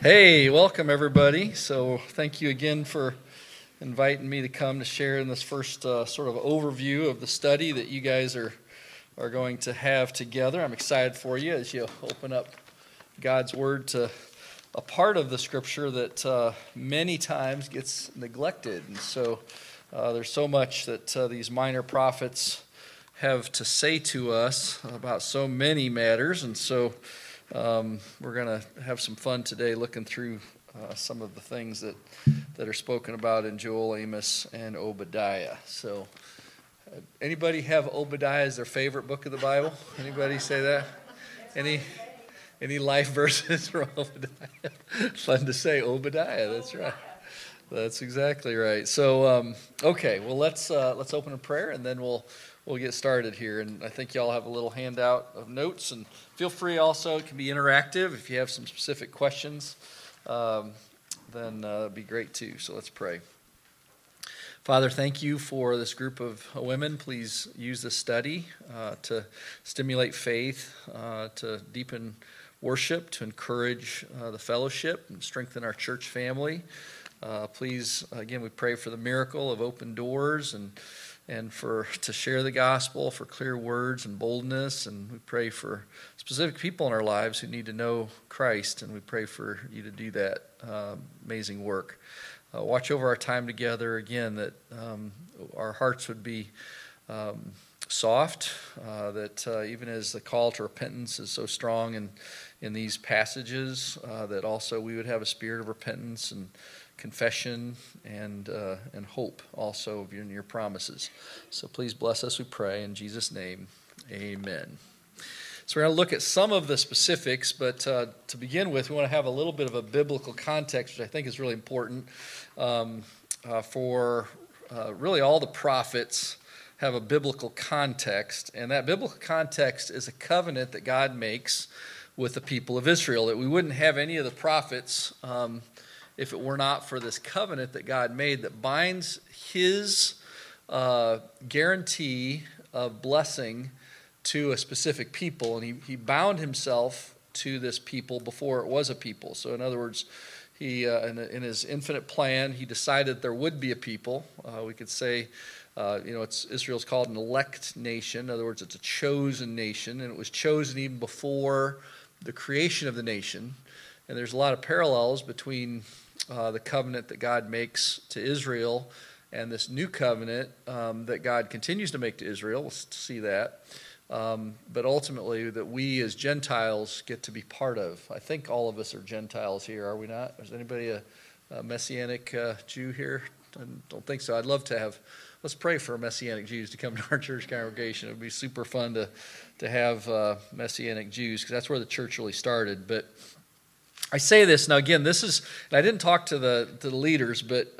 Hey, welcome everybody. So thank you again for inviting me to come to share in this first sort of overview of the study that you guys are going to have together. I'm excited for you as you open up God's Word to a part of the Scripture that many times gets neglected. And so there's so much that these minor prophets have to say to us about so many matters. And so we're going to have some fun today looking through some of the things that are spoken about in Joel, Amos, and Obadiah. So anybody have Obadiah as their favorite book of the Bible? Anybody say that? Any life verses for Obadiah? Fun to say, Obadiah, that's right. That's exactly right. So, okay, well, let's open in prayer, and then we'll get started here. And I think y'all have a little handout of notes, and feel free also, it can be interactive. If you have some specific questions, then it'd be great too. So let's pray. Father, thank you for this group of women. Please use this study to stimulate faith, to deepen worship, to encourage the fellowship, and strengthen our church family. Please, again, we pray for the miracle of open doors and to share the gospel, for clear words and boldness. And we pray for specific people in our lives who need to know Christ, and we pray for you to do that amazing work. Watch over our time together, again, that our hearts would be soft, that even as the call to repentance is so strong in these passages, that also we would have a spirit of repentance and confession and hope also in your promises. So please bless us, we pray, in Jesus' name, amen. So we're going to look at some of the specifics, but to begin with, we want to have a little bit of a biblical context, which I think is really important for really all the prophets have a biblical context, and that biblical context is a covenant that God makes with the people of Israel, that we wouldn't have any of the prophets if it were not for this covenant that God made that binds his guarantee of blessing to a specific people. And he bound himself to this people before it was a people. So in other words, he in his infinite plan, he decided there would be a people. We could say, Israel's called an elect nation. In other words, it's a chosen nation, and it was chosen even before the creation of the nation. And there's a lot of parallels between the covenant that God makes to Israel and this new covenant that God continues to make to Israel. We'll see that. But ultimately that we as Gentiles get to be part of. I think all of us are Gentiles here, are we not? Is anybody a Messianic Jew here? I don't think so. I'd love to have, let's pray for Messianic Jews to come to our church congregation. It would be super fun to have Messianic Jews, because that's where the church really started. But I say this, now again, this is, and I didn't talk to the leaders, but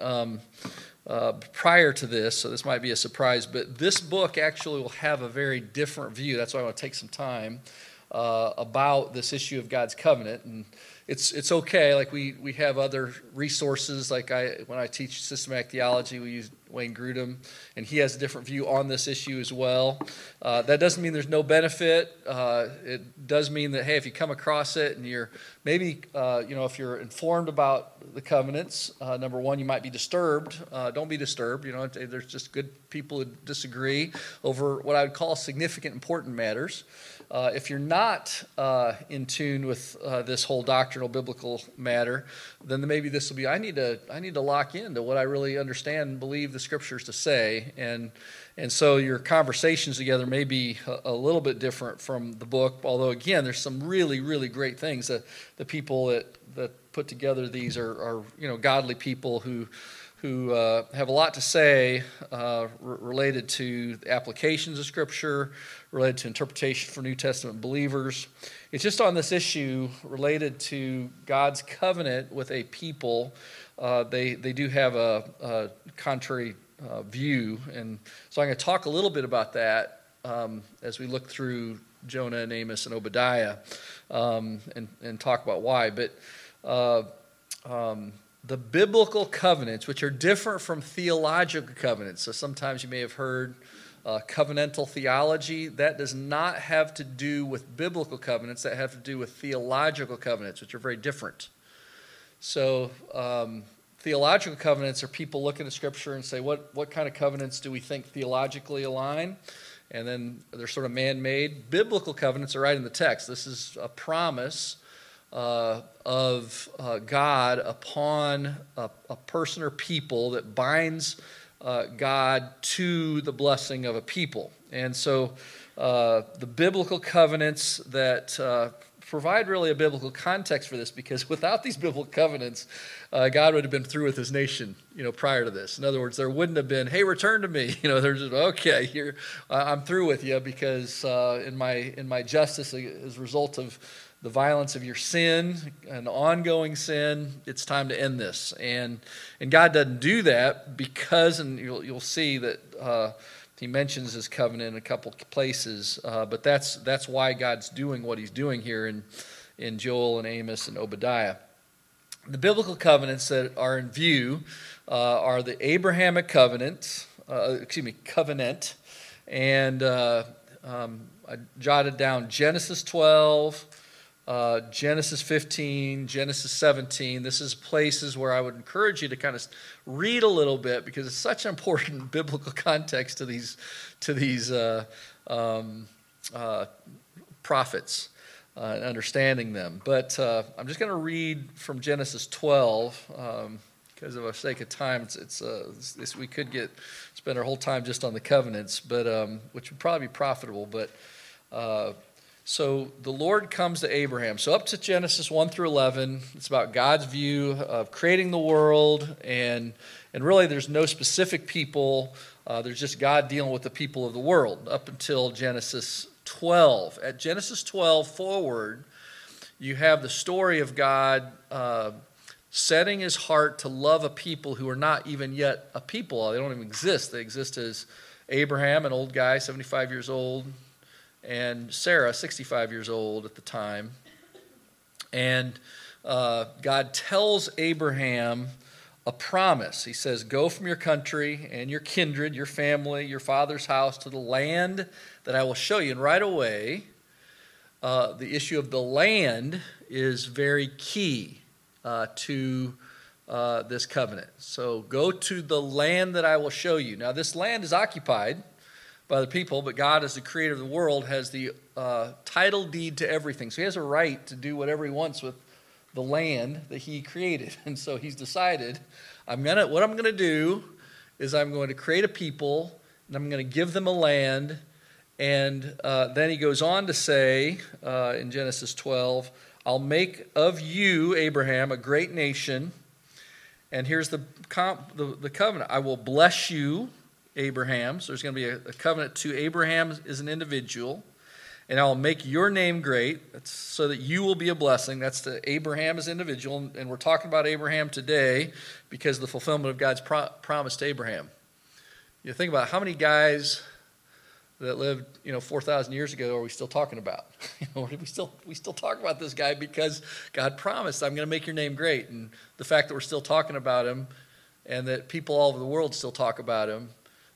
prior to this, so this might be a surprise, but this book actually will have a very different view. That's why I want to take some time about this issue of God's covenant. And it's okay, like we have other resources, like when I teach systematic theology, we use Wayne Grudem, and he has a different view on this issue as well. That doesn't mean there's no benefit. It does mean that, hey, if you come across it and you're maybe, if you're informed about the covenants, number one, you might be disturbed. Don't be disturbed. There's just good people who disagree over what I would call significant, important matters. If you're not in tune with this whole doctrinal biblical matter, then maybe this will be, I need to lock into what I really understand and believe the scriptures to say, and so your conversations together may be a little bit different from the book, although again there's some really, really great things that the people that put together these are godly people who have a lot to say related to the applications of Scripture, related to interpretation for New Testament believers. It's just on this issue related to God's covenant with a people. They do have a contrary view, and so I'm going to talk a little bit about that as we look through Jonah and Amos and Obadiah and talk about why. But the biblical covenants, which are different from theological covenants. So sometimes you may have heard covenantal theology. That does not have to do with biblical covenants. That have to do with theological covenants, which are very different. So theological covenants are people looking at Scripture and say, what kind of covenants do we think theologically align? And then they're sort of man-made. Biblical covenants are right in the text. This is a promise of God upon a person or people that binds God to the blessing of a people. And so the biblical covenants that provide really a biblical context for this, because without these biblical covenants, God would have been through with his nation, prior to this. In other words, there wouldn't have been, hey, return to me. They're just, okay, I'm through with you because in my justice as a result of the violence of your sin, an ongoing sin, it's time to end this. And God doesn't do that because, and you'll see that he mentions his covenant in a couple places, but that's why God's doing what he's doing here in Joel and Amos and Obadiah. The biblical covenants that are in view are the Abrahamic covenant, and I jotted down Genesis 12, Genesis 15, Genesis 17. This is places where I would encourage you to kind of read a little bit because it's such an important biblical context to these prophets and understanding them. But I'm just going to read from Genesis 12 because of the sake of time. It's we could spend our whole time just on the covenants, but which would probably be profitable. But so the Lord comes to Abraham. So up to Genesis 1 through 11, it's about God's view of creating the world, and really there's no specific people. There's just God dealing with the people of the world up until Genesis 12. At Genesis 12 forward, you have the story of God setting his heart to love a people who are not even yet a people. They don't even exist. They exist as Abraham, an old guy, 75 years old, and Sarah, 65 years old at the time. And God tells Abraham a promise. He says, go from your country and your kindred, your family, your father's house to the land that I will show you. And right away, the issue of the land is very key to this covenant. So go to the land that I will show you. Now, this land is occupied by the people, but God, as the creator of the world, has the title deed to everything. So he has a right to do whatever he wants with the land that he created. And so he's decided, what I'm going to do is I'm going to create a people, and I'm going to give them a land. And then he goes on to say in Genesis 12, I'll make of you, Abraham, a great nation. And here's the covenant. I will bless you, Abraham. So there's going to be a covenant to Abraham as an individual. And I'll make your name great. That's so that you will be a blessing. That's to Abraham as an individual. And we're talking about Abraham today because of the fulfillment of God's promise to Abraham. You think about how many guys that lived, 4,000 years ago are we still talking about? We still talk about this guy because God promised, I'm going to make your name great. And the fact that we're still talking about him and that people all over the world still talk about him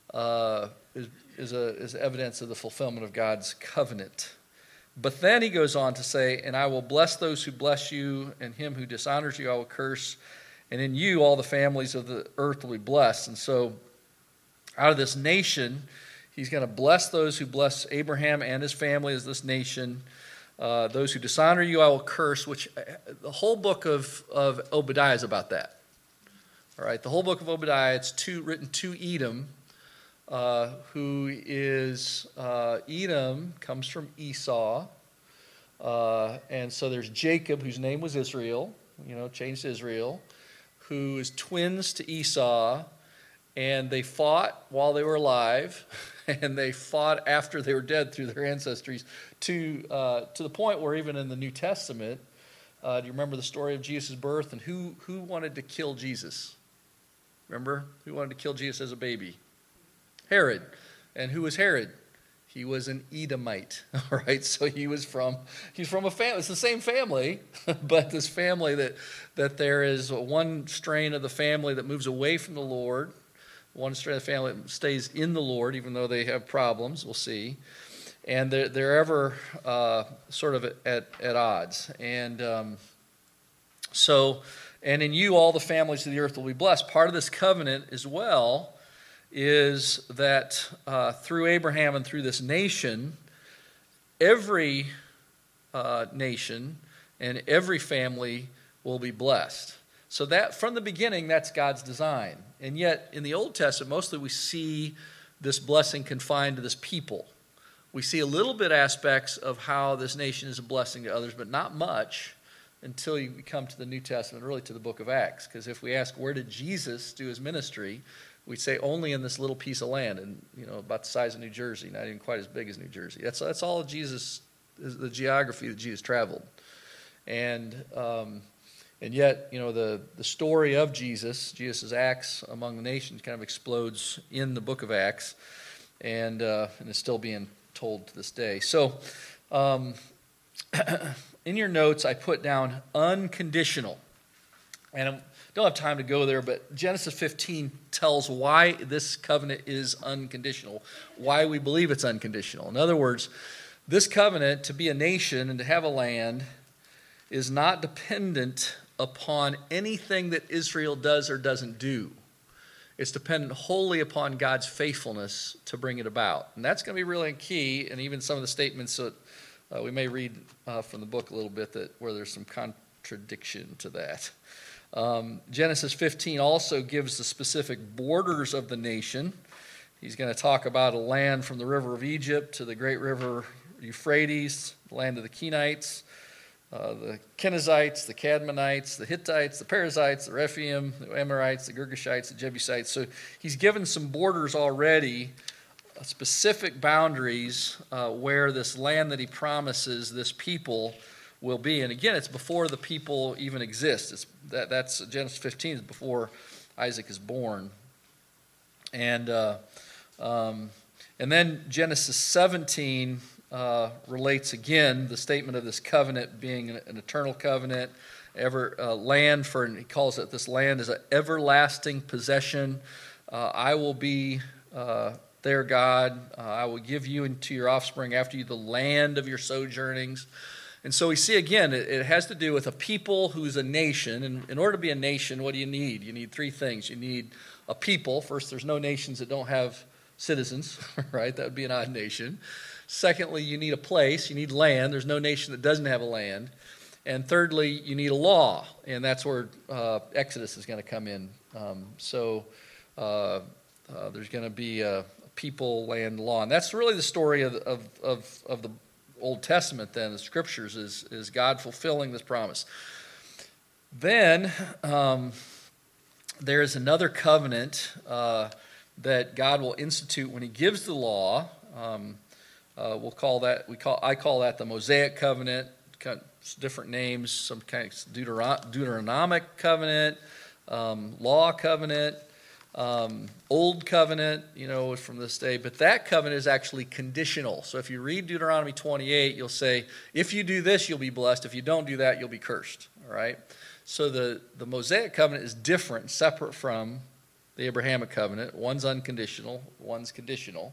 is evidence of the fulfillment of God's covenant. But then he goes on to say, and I will bless those who bless you, and him who dishonors you I will curse, and in you all the families of the earth will be blessed. And so out of this nation, he's going to bless those who bless Abraham and his family as this nation. Those who dishonor you I will curse, which the whole book of Obadiah is about that. All right, the whole book of Obadiah, it's written to Edom, who is, Edom comes from Esau, and so there's Jacob, whose name was Israel, changed to Israel, who is twins to Esau, and they fought while they were alive, and they fought after they were dead through their ancestries, to the point where even in the New Testament, do you remember the story of Jesus' birth, and who wanted to kill Jesus? Remember? Who wanted to kill Jesus as a baby? Herod. And who was Herod? He was an Edomite, all right? So he's from a family. It's the same family, but this family that there is one strain of the family that moves away from the Lord, one strain of the family that stays in the Lord, even though they have problems, we'll see. And they're ever sort of at odds. And And in you, all the families of the earth will be blessed. Part of this covenant as well is that through Abraham and through this nation, every nation and every family will be blessed. So that from the beginning, that's God's design. And yet in the Old Testament, mostly we see this blessing confined to this people. We see a little bit aspects of how this nation is a blessing to others, but not much until you come to the New Testament, really to the book of Acts. Because if we ask, where did Jesus do his ministry, we'd say only in this little piece of land, and about the size of New Jersey, not even quite as big as New Jersey. That's all of Jesus, the geography that Jesus traveled. And yet, the story of Jesus' acts among the nations kind of explodes in the book of Acts, and is still being told to this day. So, in your notes, I put down unconditional. And I don't have time to go there, but Genesis 15 tells why this covenant is unconditional, why we believe it's unconditional. In other words, this covenant, to be a nation and to have a land, is not dependent upon anything that Israel does or doesn't do. It's dependent wholly upon God's faithfulness to bring it about. And that's going to be really key, and even some of the statements that we may read from the book a little bit where there's some contradiction to that. Genesis 15 also gives the specific borders of the nation. He's going to talk about a land from the river of Egypt to the great river Euphrates, the land of the Kenites, the Kenizzites, the Cadmonites, the Hittites, the Perizzites, the Rephaim, the Amorites, the Girgashites, the Jebusites. So he's given some borders already, specific boundaries where this land that he promises this people will be. And again, it's before the people even exist. That's Genesis 15 is before Isaac is born. And then Genesis 17 relates again the statement of this covenant being an eternal covenant, land for, and he calls it, this land is an everlasting possession. I will be their God. I will give you and to your offspring after you the land of your sojournings. And so we see again, it has to do with a people who's a nation. And in order to be a nation, what do you need? You need three things. You need a people. First, there's no nations that don't have citizens, right? That would be an odd nation. Secondly, you need a place. You need land. There's no nation that doesn't have a land. And thirdly, you need a law. And that's where Exodus is going to come in. There's going to be a people, land, law. And that's really the story of the Old Testament then, the Scriptures, is God fulfilling this promise. Then there is another covenant that God will institute when he gives the law. I call that the Mosaic covenant, different names, some kind of Deuteronomic covenant, law covenant, old covenant, from this day. But that covenant is actually conditional. So if you read Deuteronomy 28, you'll say, if you do this, you'll be blessed. If you don't do that, you'll be cursed. All right? So the Mosaic covenant is different, separate from the Abrahamic covenant. One's unconditional, one's conditional.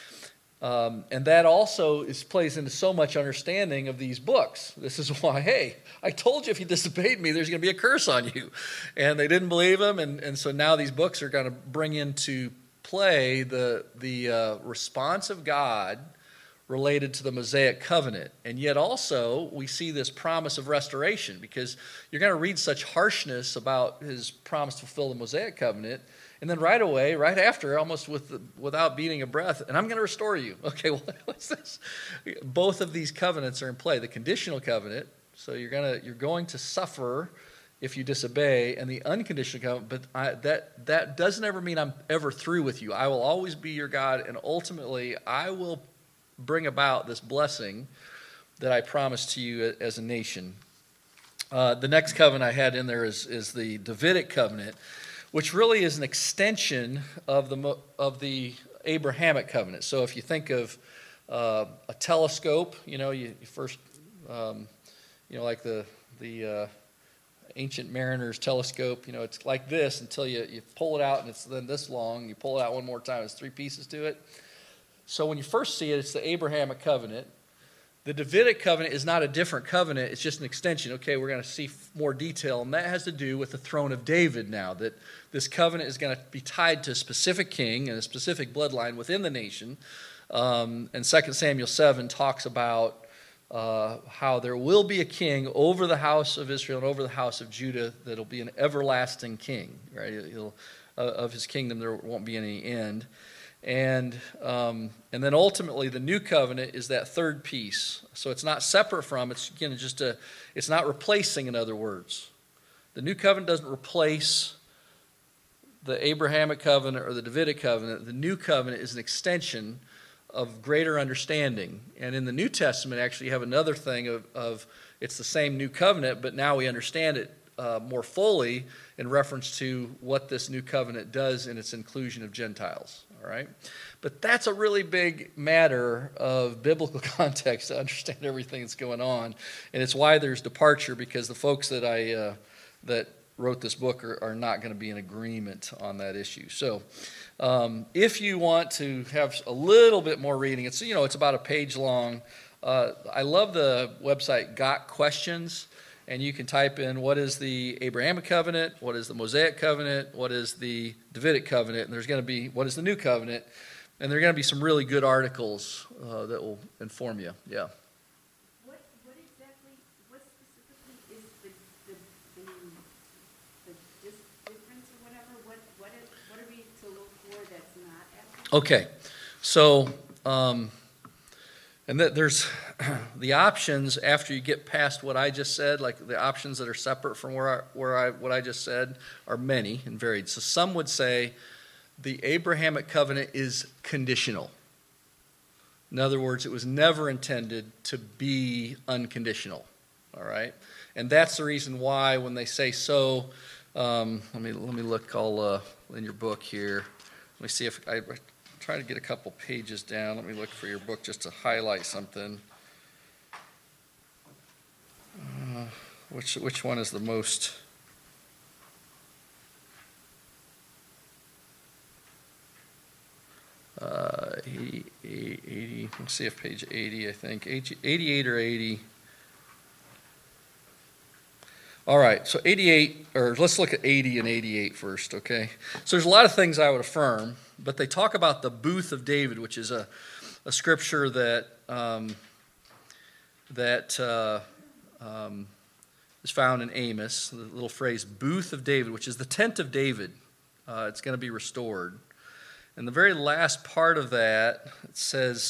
And that also plays into so much understanding of these books. This is why, hey, I told you if you disobeyed me, there's going to be a curse on you. And they didn't believe him, and so now these books are going to bring into play the response of God related to the Mosaic covenant. And yet also we see this promise of restoration, because you're going to read such harshness about his promise to fulfill the Mosaic covenant, and then right away, right after, almost without beating a breath, and I'm going to restore you. Okay, well, what's this? Both of these covenants are in play. The conditional covenant, so you're going to suffer if you disobey, and the unconditional covenant, but that doesn't ever mean I'm ever through with you. I will always be your God, and ultimately I will bring about this blessing that I promised to you as a nation. The next covenant I had in there is the Davidic covenant, which really is an extension of the Abrahamic covenant. So if you think of a telescope, you first, like the ancient mariner's telescope, it's like this until you pull it out, and it's then this long. You pull it out one more time, it's three pieces to it. So when you first see it, it's the Abrahamic covenant. The Davidic covenant is not a different covenant. It's just an extension. Okay, we're going to see more detail, and that has to do with the throne of David now, that this covenant is going to be tied to a specific king and a specific bloodline within the nation. And 2 Samuel 7 talks about how there will be a king over the house of Israel and over the house of Judah that will be an everlasting king. Right? Of his kingdom there won't be any end. And then ultimately the new covenant is that third piece. So it's not separate from, it's again it's not replacing, in other words. The new covenant doesn't replace the Abrahamic covenant or the Davidic covenant. The new covenant is an extension of greater understanding. And in the New Testament, actually, you have another thing of it's the same new covenant, but now we understand it more fully in reference to what this new covenant does in its inclusion of Gentiles. All right? But that's a really big matter of biblical context to understand everything that's going on. And it's why there's departure, because the folks that that wrote this book are not going to be in agreement on that issue. So if you want to have a little bit more reading, it's about a page long. I love the website Got Questions, and you can type in what is the Abrahamic covenant, what is the Mosaic covenant, what is the Davidic covenant, and there's going to be what is the new covenant, and there are going to be some really good articles that will inform you. Yeah. What specifically is the difference or whatever? What are we to look for that's not at? Okay, so and there's the options after you get past what I just said, like the options that are separate from what I just said are many and varied. So some would say the Abrahamic covenant is conditional. In other words, it was never intended to be unconditional. All right, and that's the reason why when they say so. Let me look all in your book here. Let me see if I try to get a couple pages down. Let me look for your book just to highlight something. Which one is the most? 80. Let's see if page 80. I think 88 or 80. All right, so 88, or let's look at 80 and 88 first, okay? So there's a lot of things I would affirm, but they talk about the booth of David, which is a scripture that is found in Amos, the little phrase, booth of David, which is the tent of David. It's going to be restored. And the very last part of that, it says,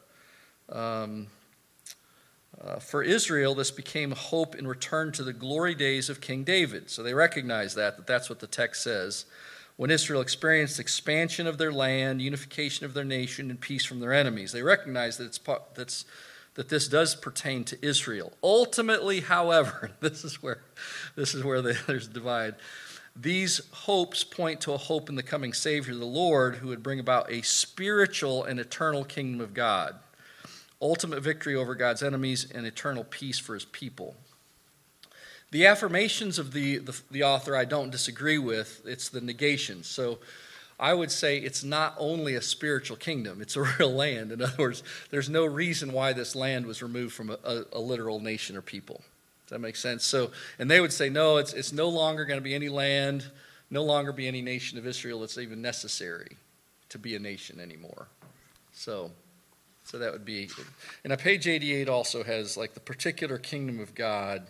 for Israel, this became a hope in return to the glory days of King David. So they recognize that's what the text says. When Israel experienced expansion of their land, unification of their nation, and peace from their enemies. They recognize that this does pertain to Israel. Ultimately, however, this is where there's a divide. These hopes point to a hope in the coming Savior, the Lord, who would bring about a spiritual and eternal kingdom of God. Ultimate victory over God's enemies and eternal peace for his people. The affirmations of the author I don't disagree with. It's the negations. So I would say it's not only a spiritual kingdom, it's a real land. In other words, there's no reason why this land was removed from a literal nation or people. Does that make sense? So, and they would say, no, it's no longer going to be any land, no longer be any nation of Israel that's even necessary to be a nation anymore. So that would be, and page 88 also has like the particular kingdom of God.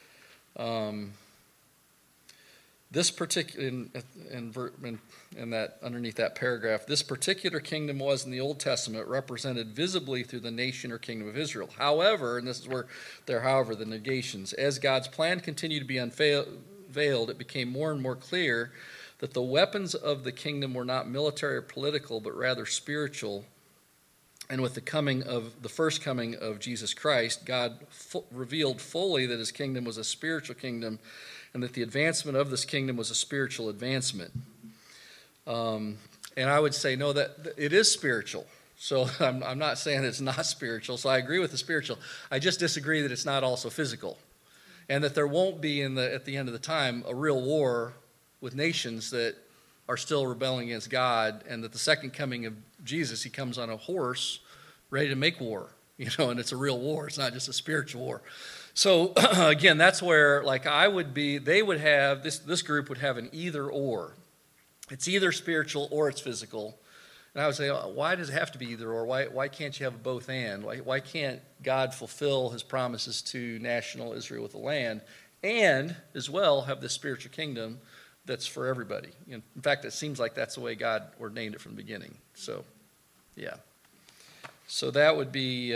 This particular, in that underneath that paragraph, this particular kingdom was in the Old Testament represented visibly through the nation or kingdom of Israel. However, and this is where the negations, as God's plan continued to be unveiled, it became more and more clear that the weapons of the kingdom were not military or political, but rather spiritual. And with the first coming of Jesus Christ, God revealed fully that his kingdom was a spiritual kingdom, and that the advancement of this kingdom was a spiritual advancement. And I would say, no, that it is spiritual. So I'm not saying it's not spiritual. So I agree with the spiritual. I just disagree that it's not also physical. And that there won't be, at the end of the time, a real war with nations that are still rebelling against God, and that the second coming of Jesus, he comes on a horse ready to make war. and it's a real war. It's not just a spiritual war. So again, that's where they would have, this group would have an either or. It's either spiritual or it's physical. And I would say, why does it have to be either or? Why can't you have both and? Why can't God fulfill his promises to national Israel with the land and as well have this spiritual kingdom that's for everybody? In fact, it seems like that's the way God ordained it from the beginning. So, yeah. So that would be,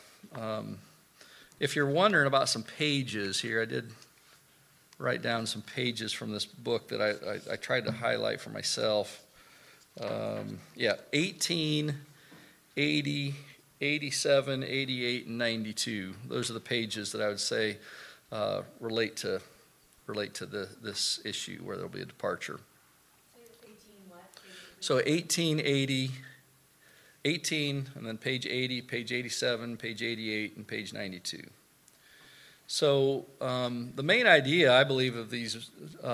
if you're wondering about some pages here, I did write down some pages from this book that I tried to highlight for myself. 18, 80, 87, 88, and 92. Those are the pages that I would say relate to this issue where there'll be a departure. So 18, 80, 18, and then page 80, page 87, page 88, and page 92. So the main idea, I believe, of these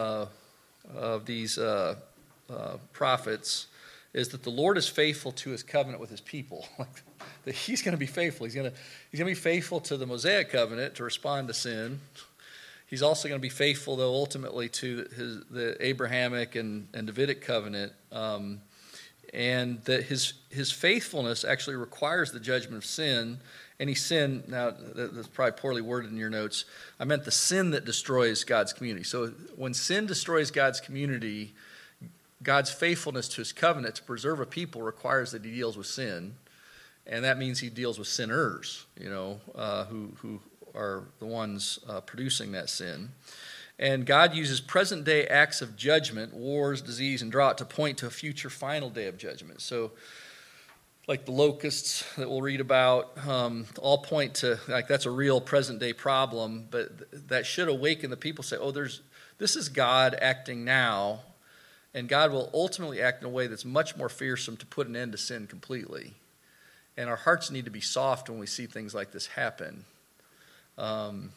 prophets is that the Lord is faithful to his covenant with his people. That he's going to be faithful. He's going to be faithful to the Mosaic covenant to respond to sin. He's also going to be faithful, though, ultimately to the Abrahamic and Davidic covenant, and that his faithfulness actually requires the judgment of sin. Any sin, now that's probably poorly worded in your notes, I meant the sin that destroys God's community. So when sin destroys God's community, God's faithfulness to his covenant to preserve a people requires that he deals with sin, and that means he deals with sinners, who are the ones producing that sin. And God uses present-day acts of judgment, wars, disease, and drought, to point to a future final day of judgment. So, like the locusts that we'll read about, all point to, that's a real present-day problem, but that should awaken the people to say, this is God acting now, and God will ultimately act in a way that's much more fearsome to put an end to sin completely. And our hearts need to be soft when we see things like this happen. And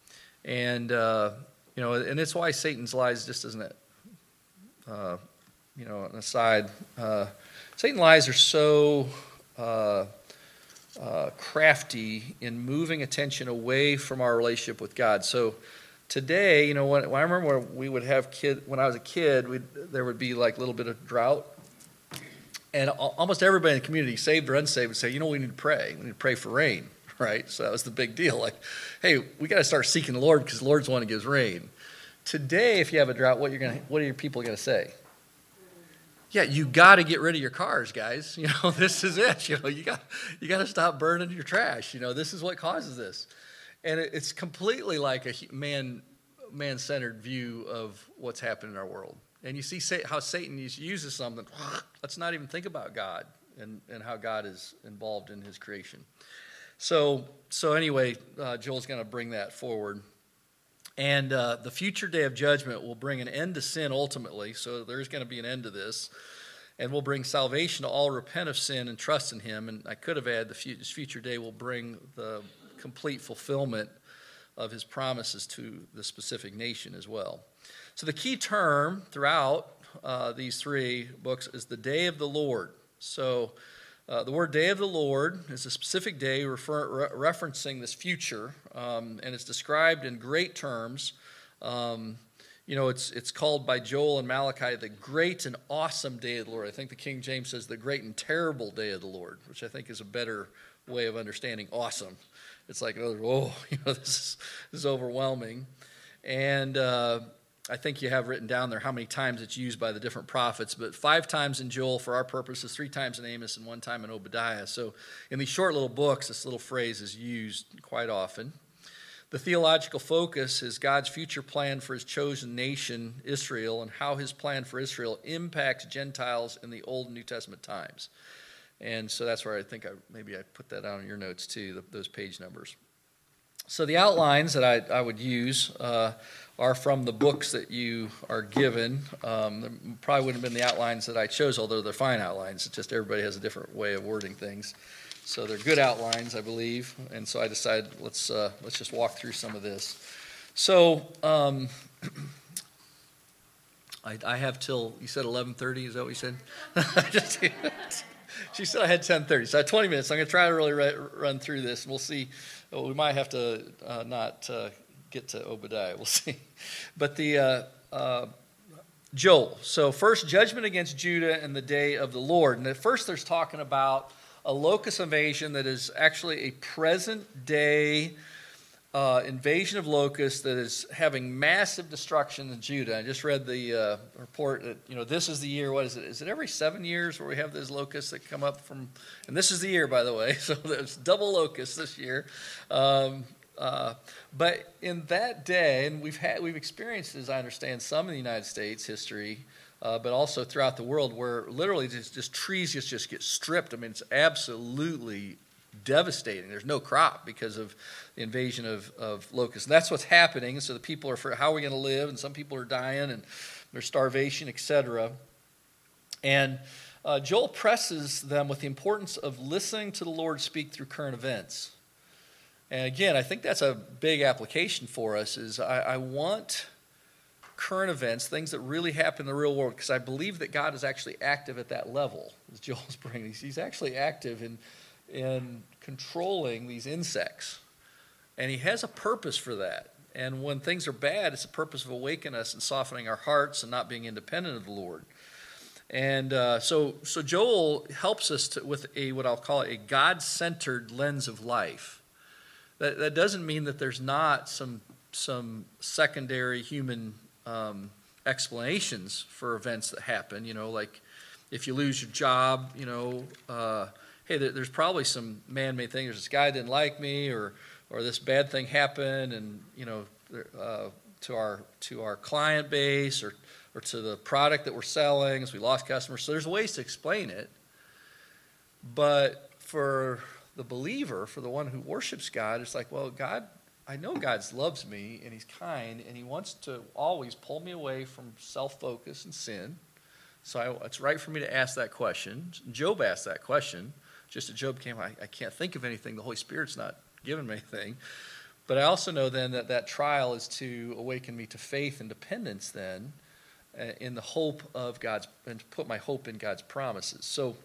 it's why Satan's lies, just isn't it? An aside, Satan's lies are so crafty in moving attention away from our relationship with God. So today, when I remember when we would have when I was a kid, there would be a little bit of drought. And almost everybody in the community, saved or unsaved, would say, we need to pray. We need to pray for rain, right? So that was the big deal. Hey, we got to start seeking the Lord because the Lord's the one who gives rain. Today, if you have a drought, what are your people going to say? Yeah, you got to get rid of your cars, guys. This is it. You got to stop burning your trash. This is what causes this. And it's completely like a man-centered view of what's happening in our world. And you see how Satan uses something. Let's not even think about God and how God is involved in his creation. So anyway, Joel's going to bring that forward. And the future day of judgment will bring an end to sin ultimately. So there's going to be an end to this. And will bring salvation to all who repent of sin and trust in him. And I could have added this future day will bring the complete fulfillment of his promises to the specific nation as well. So the key term throughout these three books is the day of the Lord. So the word day of the Lord is a specific day referencing this future, and it's described in great terms. It's called by Joel and Malachi the great and awesome day of the Lord. I think the King James says the great and terrible day of the Lord, which I think is a better way of understanding awesome. It's like, this is overwhelming. And I think you have written down there how many times it's used by the different prophets, but 5 times in Joel for our purposes, 3 times in Amos, and 1 time in Obadiah. So in these short little books, this little phrase is used quite often. The theological focus is God's future plan for his chosen nation, Israel, and how his plan for Israel impacts Gentiles in the Old and New Testament times. And so that's where I think maybe I put that down in your notes too, those page numbers. So the outlines that I would use are from the books that you are given. There probably wouldn't have been the outlines that I chose, although they're fine outlines. It's just everybody has a different way of wording things. So they're good outlines, I believe. And so I decided let's just walk through some of this. So I have till, you said 11:30, is that what you said? She said I had 10:30, so I had 20 minutes. I'm going to try to really run through this, and we'll see. We might have to not get to Obadiah. We'll see. But the Joel. So first, judgment against Judah in the day of the Lord. And at first there's talking about a locust invasion that is actually a present-day invasion of locusts that is having massive destruction in Judah. I just read the report that, this is the year, what is it? Is it every 7 years where we have those locusts that come up from, and this is the year, by the way, so there's double locusts this year. But in that day, and we've experienced, as I understand, some in the United States history, but also throughout the world, where literally just trees just get stripped. I mean, it's absolutely devastating. There's no crop because of the invasion of locusts. And that's what's happening. So the people are, how are we going to live? And some people are dying, and there's starvation, etc. And Joel presses them with the importance of listening to the Lord speak through current events. And again, I think that's a big application for us, is I want current events, things that really happen in the real world, because I believe that God is actually active at that level, as Joel's bringing these. He's actually active in controlling these insects. And he has a purpose for that. And when things are bad, it's a purpose of awakening us and softening our hearts and not being independent of the Lord. And so Joel helps us with what I'll call a God-centered lens of life. That doesn't mean that there's not some secondary human explanations for events that happen. Like if you lose your job, hey, there's probably some man-made things. There's this guy didn't like me, or this bad thing happened, and to our client base, or to the product that we're selling, as we lost customers. So there's ways to explain it. But for the believer, for the one who worships God, it's like, well, God, I know God loves me, and he's kind, and he wants to always pull me away from self-focus and sin. So it's right for me to ask that question. Job asked that question. Just as Job came, I can't think of anything. The Holy Spirit's not giving me anything. But I also know then that trial is to awaken me to faith and dependence then in the hope of God's, and to put my hope in God's promises. So,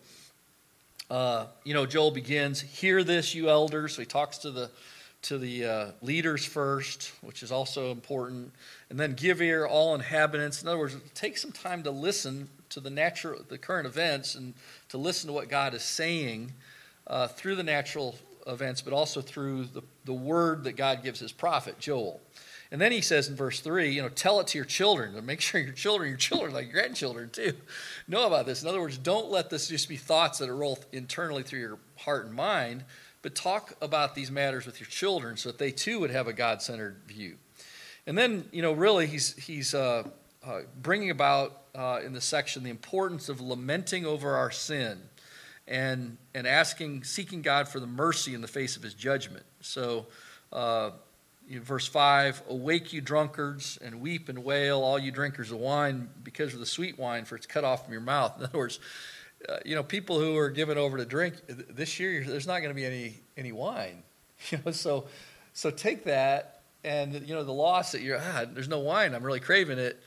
Joel begins, hear this, you elders. So he talks to the leaders first, which is also important. And then give ear, all inhabitants. In other words, take some time to listen to the current events, and to listen to what God is saying through the natural events, but also through the word that God gives his prophet, Joel. And then he says in verse 3, tell it to your children, and make sure your children, like your grandchildren too, know about this. In other words, don't let this just be thoughts that roll internally through your heart and mind, but talk about these matters with your children so that they too would have a God-centered view. And then, really he's bringing about in this section the importance of lamenting over our sin and seeking God for the mercy in the face of his judgment. So verse 5, awake you drunkards, and weep and wail, all you drinkers of wine, because of the sweet wine, for it's cut off from your mouth. In other words, people who are given over to drink, this year there's not going to be any wine. So take that, and the loss that there's no wine, I'm really craving it.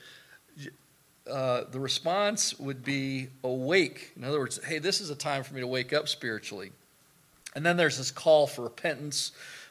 The response would be awake. In other words, hey, this is a time for me to wake up spiritually. And then there's this call for repentance.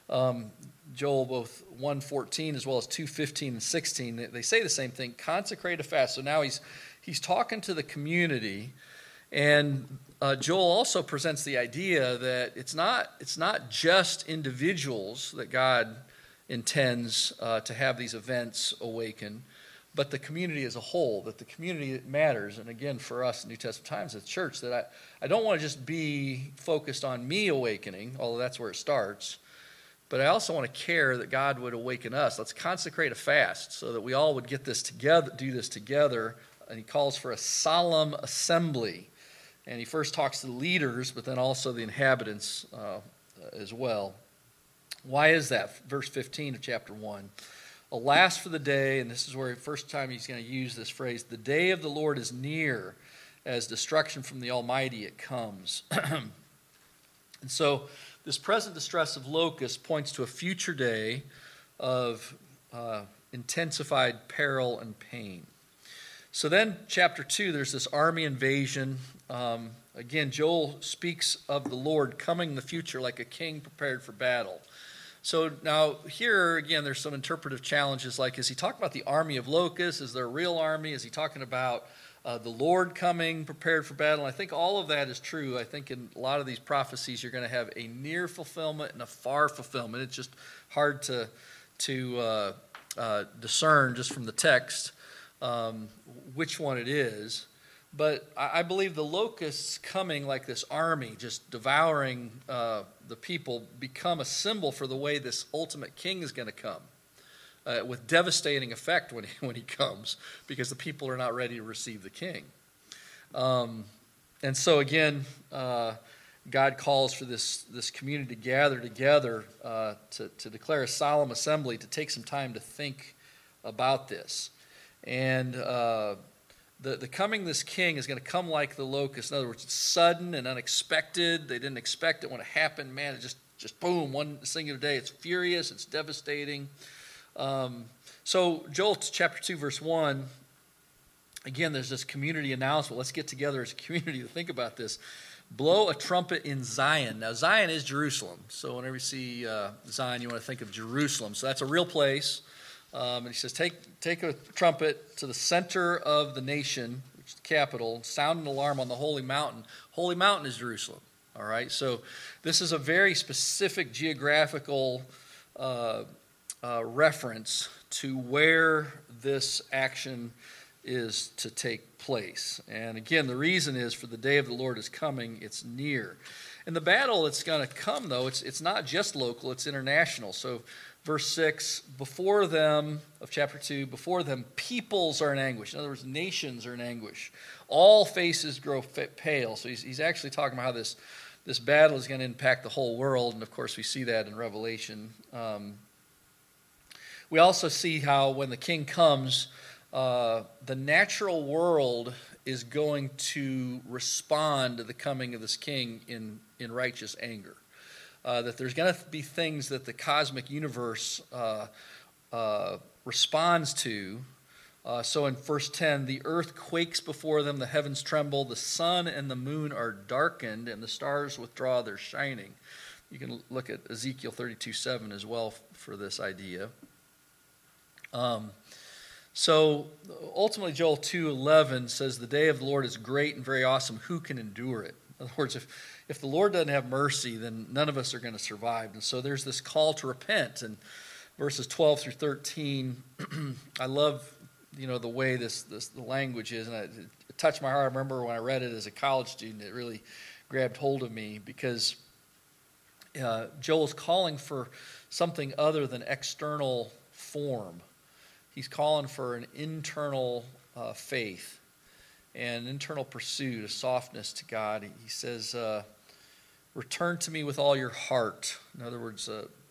Joel, both 1:14 as well as 2:15 and 16, they say the same thing, consecrate a fast. So now he's talking to the community, and Joel also presents the idea that it's not just individuals that God intends to have these events awaken, but the community as a whole, that the community matters. And again, for us in New Testament times as a church, that I don't want to just be focused on me awakening, although that's where it starts, but I also want to care that God would awaken us. Let's consecrate a fast so that we all would get this together, do this together. And he calls for a solemn assembly. And he first talks to the leaders, but then also the inhabitants as well. Why is that? Verse 15 of chapter 1. Alas for the day, and this is where the first time he's going to use this phrase, the day of the Lord is near, as destruction from the Almighty it comes. And so this present distress of locusts points to a future day of intensified peril and pain. So then, chapter 2, there's this army invasion. Again, Joel speaks of the Lord coming in the future like a king prepared for battle. So now here, again, there's some interpretive challenges, like is he talking about the army of locusts? Is there a real army? Is he talking about the Lord coming prepared for battle? And I think all of that is true. I think in a lot of these prophecies, you're going to have a near fulfillment and a far fulfillment. It's just hard to discern just from the text which one it is. But I believe the locusts coming like this army, just devouring the people, become a symbol for the way this ultimate king is going to come, with devastating effect when he comes, because the people are not ready to receive the king. And so again, God calls for this community to gather together to declare a solemn assembly, to take some time to think about this. And the coming this king is going to come like the locust. In other words, it's sudden and unexpected. They didn't expect it when it happened. Man, it just boom, one singular day. It's furious. It's devastating. So Joel chapter 2, verse 1, again, there's this community announcement. Let's get together as a community to think about this. Blow a trumpet in Zion. Now, Zion is Jerusalem. So whenever you see Zion, you want to think of Jerusalem. So that's a real place. And he says, take a trumpet to the center of the nation, which is the capital, sound an alarm on the holy mountain. Holy mountain is Jerusalem. All right, so this is a very specific geographical reference to where this action is to take place. And again, the reason is for the day of the Lord is coming, it's near. And the battle that's going to come, though, it's not just local, it's international. So verse 6, before them, of chapter 2, before them peoples are in anguish. In other words, nations are in anguish. All faces grow pale. So he's actually talking about how this battle is going to impact the whole world. And of course, we see that in Revelation. We also see how when the king comes, the natural world is going to respond to the coming of this king in righteous anger. That there's going to be things that the cosmic universe responds to. So in verse 10, the earth quakes before them, the heavens tremble, the sun and the moon are darkened, and the stars withdraw their shining. You can look at Ezekiel 32:7 as well for this idea. So ultimately, Joel 2:11 says, the day of the Lord is great and very awesome. Who can endure it? In other words, if the Lord doesn't have mercy, then none of us are going to survive. And so there's this call to repent. And verses 12 through 13, I love, the way the language is. And it touched my heart. I remember when I read it as a college student, it really grabbed hold of me because Joel's calling for something other than external form. He's calling for an internal faith and internal pursuit, a softness to God. He says, return to me with all your heart. In other words,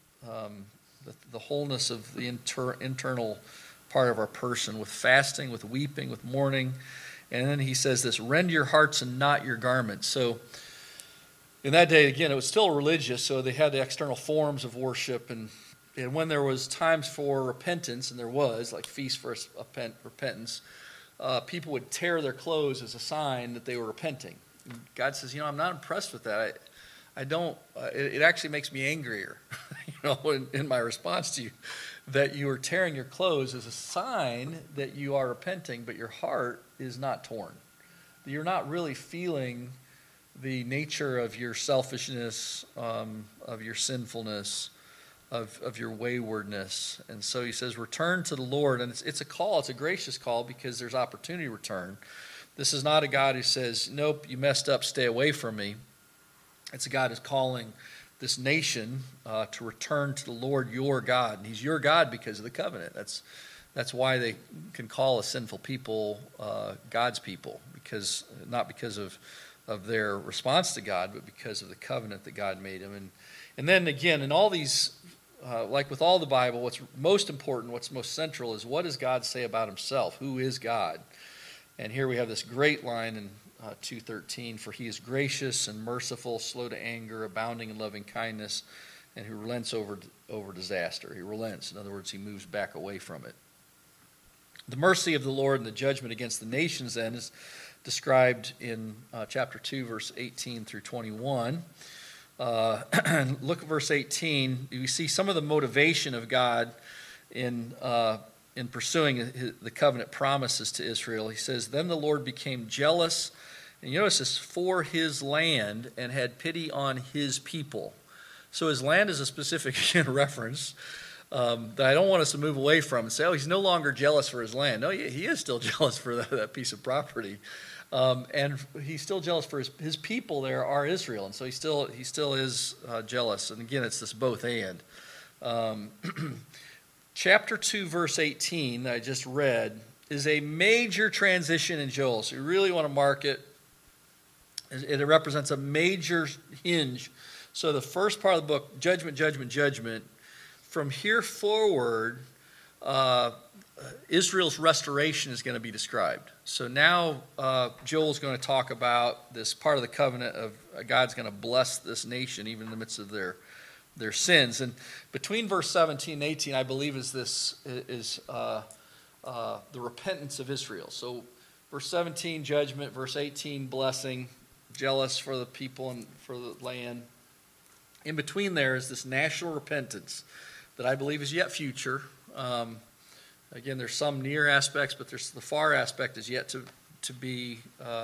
the wholeness of the internal part of our person, with fasting, with weeping, with mourning. And then he says this, rend your hearts and not your garments. So in that day, again, it was still religious, so they had the external forms of worship. And when there was times for repentance, and there was, like feast for repentance, people would tear their clothes as a sign that they were repenting. And God says, I'm not impressed with that. I don't. It actually makes me angrier, in my response to you, that you are tearing your clothes as a sign that you are repenting, but your heart is not torn. You're not really feeling the nature of your selfishness, of your sinfulness, of your waywardness. And so he says, return to the Lord. And it's a call. It's a gracious call because there's opportunity to return. This is not a God who says, nope, you messed up, stay away from me. It's a God who's calling this nation to return to the Lord your God. And he's your God because of the covenant. That's why they can call a sinful people God's people, not because of their response to God, but because of the covenant that God made them. And then again, in all these, like with all the Bible, what's most important, what's most central is what does God say about himself? Who is God? And here we have this great line in 2:13, for he is gracious and merciful, slow to anger, abounding in loving kindness, and who relents over disaster. He relents. In other words, he moves back away from it. The mercy of the Lord and the judgment against the nations then is described in chapter 2, verse 18 through 21. Look at verse 18. You see some of the motivation of God in pursuing the covenant promises to Israel. He says, "Then the Lord became jealous," and you notice this, "for his land, and had pity on his people." So his land is a specific reference that I don't want us to move away from and say, oh, he's no longer jealous for his land. No, he is still jealous for that piece of property. And he's still jealous for his people there are Israel. And so he still is jealous. And again, it's this both and. Chapter 2, verse 18 that I just read is a major transition in Joel. So you really want to mark it. It represents a major hinge. So the first part of the book, judgment, judgment, judgment. From here forward, Israel's restoration is going to be described. So now Joel's going to talk about this part of the covenant of God's going to bless this nation even in the midst of their sins. And between verse 17 and 18, I believe, is the repentance of Israel. So verse 17, judgment. Verse 18, blessing, jealous for the people and for the land. In between there is this national repentance that I believe is yet future. Again, there's some near aspects, but there's the far aspect is yet to be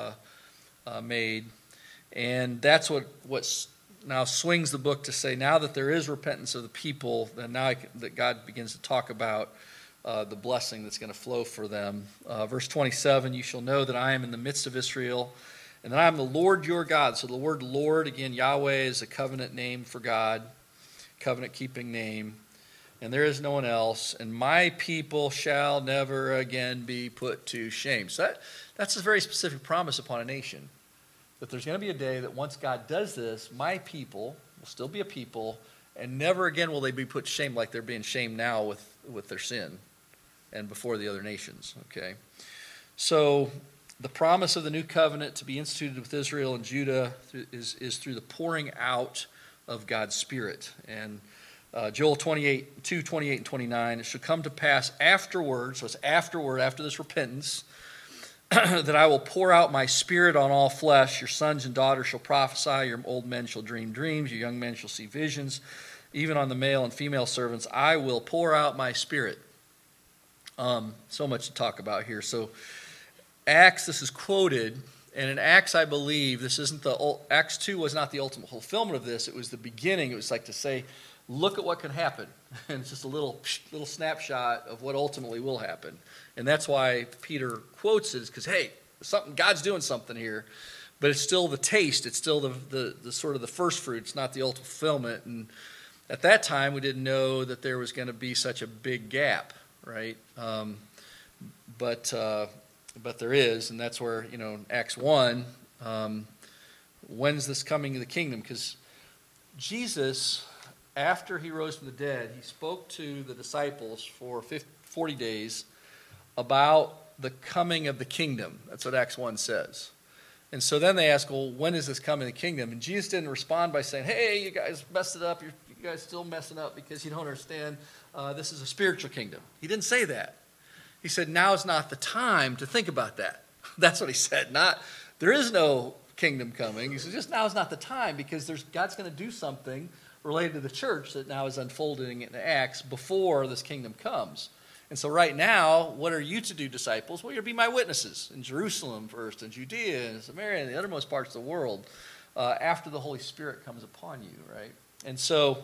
made. And that's what now swings the book to say, now that there is repentance of the people, then now that God begins to talk about the blessing that's going to flow for them. Verse 27, "You shall know that I am in the midst of Israel, and that I am the Lord your God." So the word Lord, again, Yahweh is a covenant name for God, covenant-keeping name. "And there is no one else, and my people shall never again be put to shame." So that's a very specific promise upon a nation, that there's going to be a day that once God does this, my people will still be a people, and never again will they be put to shame like they're being shamed now with their sin and before the other nations. Okay, so the promise of the new covenant to be instituted with Israel and Judah is through the pouring out of God's Spirit. And Joel 2, 28 and 29, "It shall come to pass afterward," so it's after this repentance, "that I will pour out my Spirit on all flesh. Your sons and daughters shall prophesy, your old men shall dream dreams, your young men shall see visions. Even on the male and female servants, I will pour out my Spirit." So much to talk about here. So Acts, this is quoted, and in Acts, I believe, Acts 2 was not the ultimate fulfillment of this. It was the beginning. It was like to say, look at what can happen. And it's just a little snapshot of what ultimately will happen. And that's why Peter quotes it, because, hey, God's doing something here. But it's still the taste. It's still the sort of the first fruit. It's not the ultimate fulfillment. And at that time, we didn't know that there was going to be such a big gap, right? But there is, and that's where, Acts 1, when's this coming of the kingdom? Because Jesus, after he rose from the dead, he spoke to the disciples for 40 days about the coming of the kingdom. That's what Acts 1 says. And so then they ask, well, when is this coming of the kingdom? And Jesus didn't respond by saying, hey, you guys messed it up. You guys still messing up because you don't understand. This is a spiritual kingdom. He didn't say that. He said, now is not the time to think about that. That's what he said. There is no kingdom coming. He said, just now is not the time, because God's going to do something related to the church that now is unfolding in Acts before this kingdom comes. And so right now, what are you to do, disciples? Well, you're to be my witnesses in Jerusalem first, in Judea, and Samaria, and the uttermost parts of the world, after the Holy Spirit comes upon you, right? And so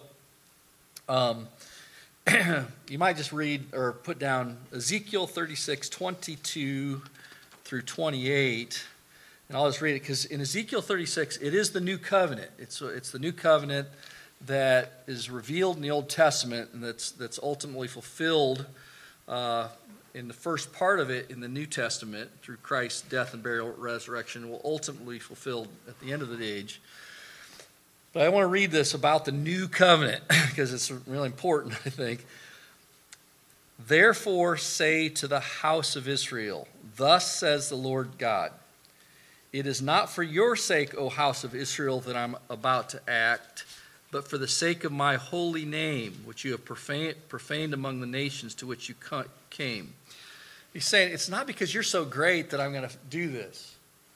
you might just read or put down Ezekiel 36, 22 through 28, and I'll just read it, because in Ezekiel 36, it is the new covenant. It's the new covenant that is revealed in the Old Testament, and that's ultimately fulfilled in the first part of it in the New Testament through Christ's death and burial, resurrection, will ultimately fulfilled at the end of the age. But I want to read this about the new covenant because it's really important, I think. Therefore say to the house of Israel, thus says the Lord God, it is not for your sake, O house of Israel, that I'm about to act, but for the sake of my holy name, which you have profaned among the nations to which you came. He's saying, it's not because you're so great that I'm going to do this.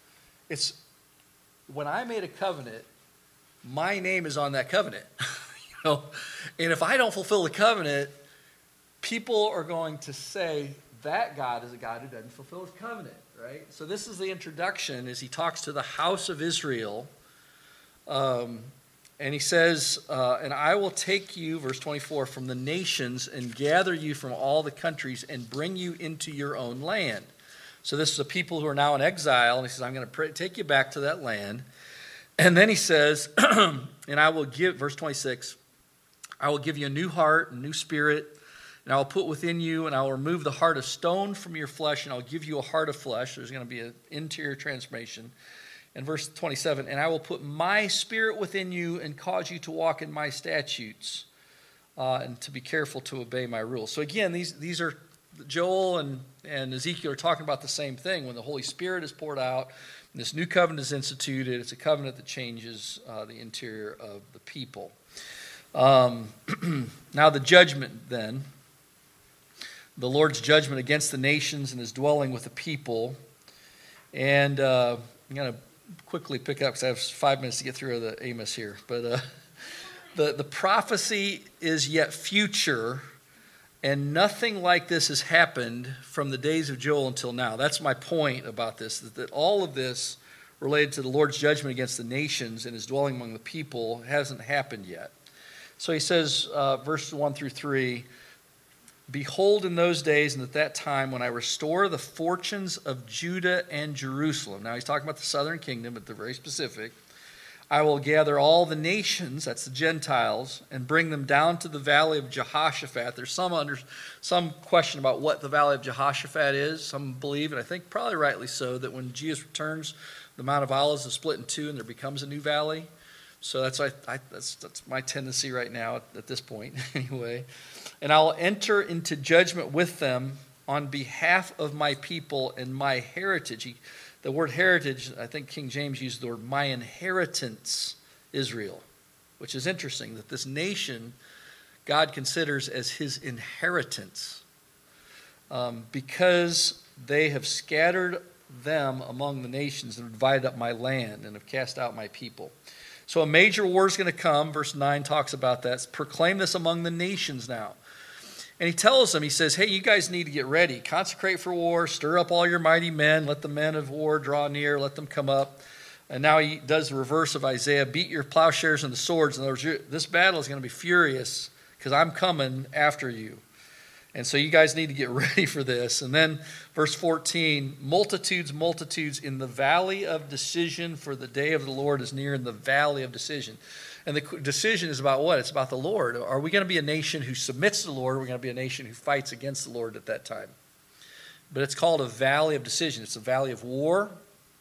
it's when I made a covenant, my name is on that covenant. And if I don't fulfill the covenant, people are going to say that God is a God who doesn't fulfill his covenant, right? So this is the introduction as he talks to the house of Israel. And he says, and I will take you, verse 24, from the nations and gather you from all the countries and bring you into your own land. So this is the people who are now in exile. And he says, I'm going to take you back to that land. And then he says, and I will give, verse 26, I will give you a new heart, a new spirit, and I will put within you, and I will remove the heart of stone from your flesh, and I'll give you a heart of flesh. There's going to be an interior transformation. And verse 27, and I will put my spirit within you and cause you to walk in my statutes and to be careful to obey my rules. So again, these are, Joel and Ezekiel are talking about the same thing. When the Holy Spirit is poured out, and this new covenant is instituted, it's a covenant that changes the interior of the people. Now the judgment then, the Lord's judgment against the nations and his dwelling with the people. And I'm going to quickly pick up because I have 5 minutes to get through the Amos here. But the prophecy is yet future, and nothing like this has happened from the days of Joel until now. That's my point about this, that all of this related to the Lord's judgment against the nations and his dwelling among the people hasn't happened yet. So he says, verses 1 through 3, behold, in those days and at that time when I restore the fortunes of Judah and Jerusalem. Now he's talking about the southern kingdom, but they're very specific. I will gather all the nations, that's the Gentiles, and bring them down to the valley of Jehoshaphat. There's some question about what the valley of Jehoshaphat is. Some believe, and I think probably rightly so, that when Jesus returns, the Mount of Olives is split in two and there becomes a new valley. So that's my tendency right now at this point anyway. And I will enter into judgment with them on behalf of my people and my heritage. The word heritage, I think King James used the word my inheritance, Israel, which is interesting that this nation God considers as his inheritance because they have scattered them among the nations and divided up my land and have cast out my people. So a major war is going to come. Verse 9 talks about that. Proclaim this among the nations now. And he tells them, he says, hey, you guys need to get ready. Consecrate for war. Stir up all your mighty men. Let the men of war draw near. Let them come up. And now he does the reverse of Isaiah. Beat your plowshares and the swords. In other words, this battle is going to be furious because I'm coming after you. And so you guys need to get ready for this. And then verse 14, multitudes, multitudes in the valley of decision, for the day of the Lord is near in the valley of decision. And the decision is about what? It's about the Lord. Are we going to be a nation who submits to the Lord? Or are we going to be a nation who fights against the Lord at that time? But it's called a valley of decision. It's a valley of war.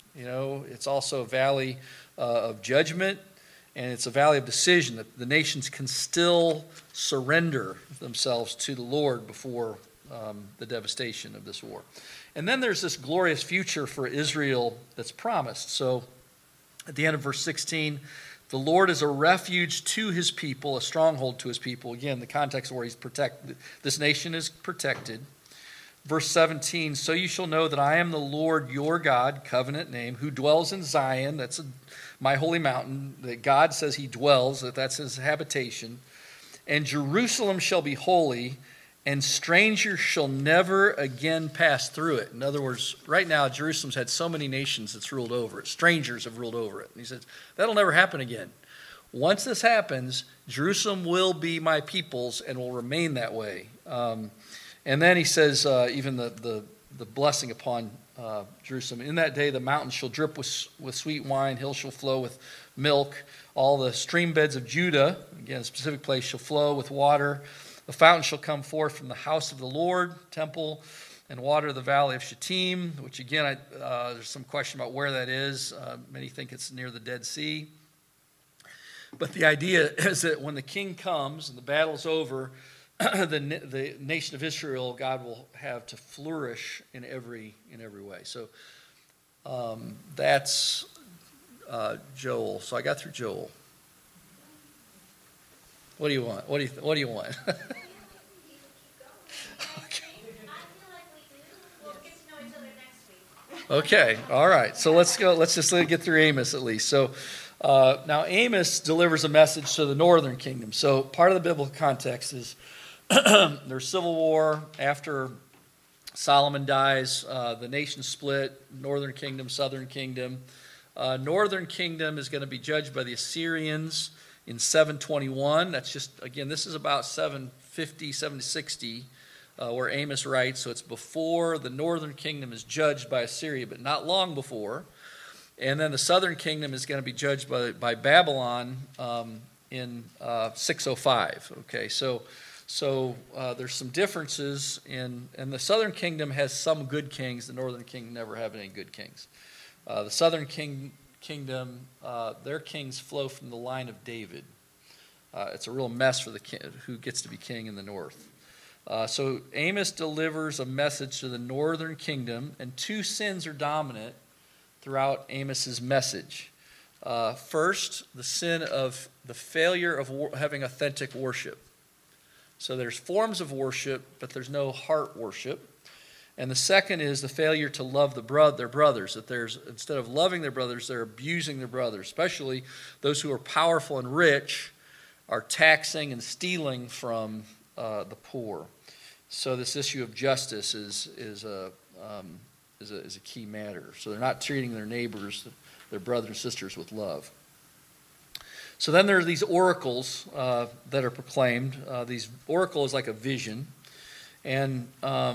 It's also a valley of judgment. And it's a valley of decision that the nations can still surrender themselves to the Lord before the devastation of this war. And then there's this glorious future for Israel that's promised. So at the end of verse 16, the Lord is a refuge to his people, a stronghold to his people. Again, the context where he's protected. This nation is protected. Verse 17, so you shall know that I am the Lord your God, covenant name, who dwells in Zion. That's my holy mountain, that God says he dwells, that's his habitation. And Jerusalem shall be holy, and strangers shall never again pass through it. In other words, right now, Jerusalem's had so many nations that's ruled over it. Strangers have ruled over it. And he says, that'll never happen again. Once this happens, Jerusalem will be my people's and will remain that way. And then he says, even the blessing upon Jerusalem. In that day, the mountains shall drip with sweet wine. Hills shall flow with milk. All the stream beds of Judah, again, a specific place, shall flow with water. The fountain shall come forth from the house of the Lord, temple, and water the valley of Shittim, which again, there's some question about where that is. Many think it's near the Dead Sea. But the idea is that when the king comes and the battle's over, the nation of Israel, God will have to flourish in every way. So that's Joel. So I got through Joel. What do you want? What do you want? I feel like we do. We'll get to know each other next week. Okay, all right. So let's go. Let's just get through Amos at least. So now Amos delivers a message to the northern kingdom. So part of the biblical context is there's civil war after Solomon dies. The nation split: northern kingdom, southern kingdom. Northern kingdom is going to be judged by the Assyrians in 721. That's just, again, this is about 750, 760, where Amos writes. So it's before the northern kingdom is judged by Assyria, but not long before. And then the southern kingdom is going to be judged by Babylon in 605. Okay, so there's some differences and the southern kingdom has some good kings. The northern kingdom never have any good kings. The southern kingdom, their kings flow from the line of David. It's a real mess for the king, who gets to be king in the north. So Amos delivers a message to the northern kingdom, and two sins are dominant throughout Amos's message. First, the sin of the failure of having authentic worship. So there's forms of worship, but there's no heart worship. And the second is the failure to love their brothers. That instead of loving their brothers, they're abusing their brothers. Especially those who are powerful and rich are taxing and stealing from the poor. So this issue of justice is a key matter. So they're not treating their neighbors, their brothers and sisters, with love. So then there are these oracles that are proclaimed. These oracle is like a vision, and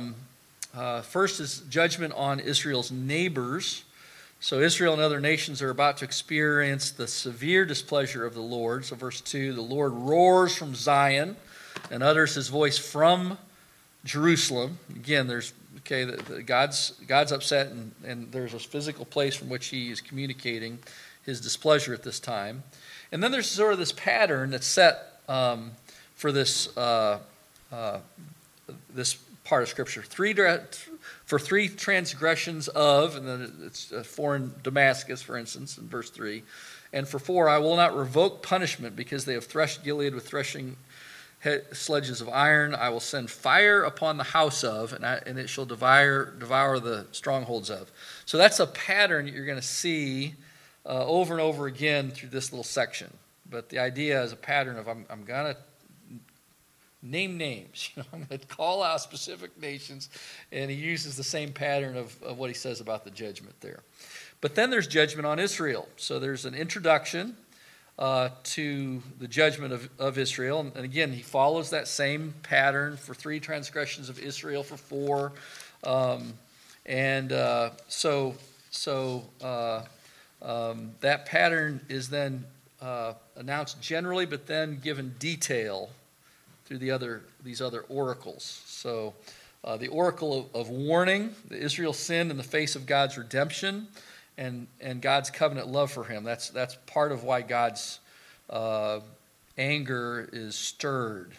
first is judgment on Israel's neighbors. So Israel and other nations are about to experience the severe displeasure of the Lord. So verse 2, the Lord roars from Zion and utters his voice from Jerusalem. Again, God's upset, and there's a physical place from which he is communicating his displeasure at this time. And then there's sort of this pattern that's set for this this part of Scripture. For three transgressions of, and then it's foreign Damascus, for instance, in verse 3. And for 4, I will not revoke punishment because they have threshed Gilead with threshing sledges of iron. I will send fire upon the house of, and it shall devour the strongholds of. So that's a pattern that you're going to see over and over again through this little section. But the idea is a pattern of I'm going to name names. I'm going to call out specific nations, and he uses the same pattern of what he says about the judgment there. But then there's judgment on Israel. So there's an introduction to the judgment of Israel. And again, he follows that same pattern for 3 transgressions of Israel, for 4. That pattern is then announced generally, but then given detail through these other oracles. So the oracle of warning, the Israel sinned in the face of God's redemption and God's covenant love for him. That's part of why God's anger is stirred.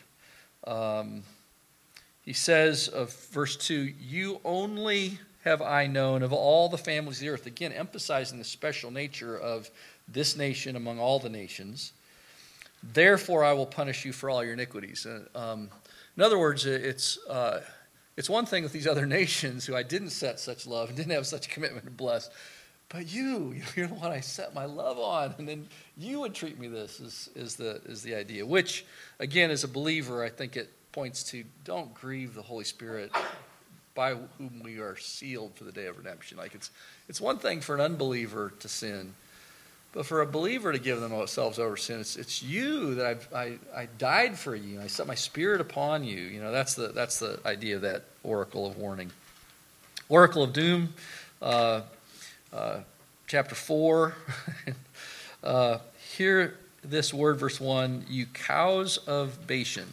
He says of verse 2, you only have I known of all the families of the earth. Again, emphasizing the special nature of this nation among all the nations. Therefore, I will punish you for all your iniquities. In other words, it's one thing with these other nations who I didn't set such love and didn't have such commitment to bless. But you're the one I set my love on, and then you would treat me this is the idea. Which, again, as a believer, I think it points to don't grieve the Holy Spirit by whom we are sealed for the day of redemption. Like it's one thing for an unbeliever to sin, but for a believer to give themselves over sin, it's you that I died for you. I set my spirit upon you. You know, that's the idea of that oracle of warning. Oracle of doom, chapter 4. Hear this word, verse 1, you cows of Bashan.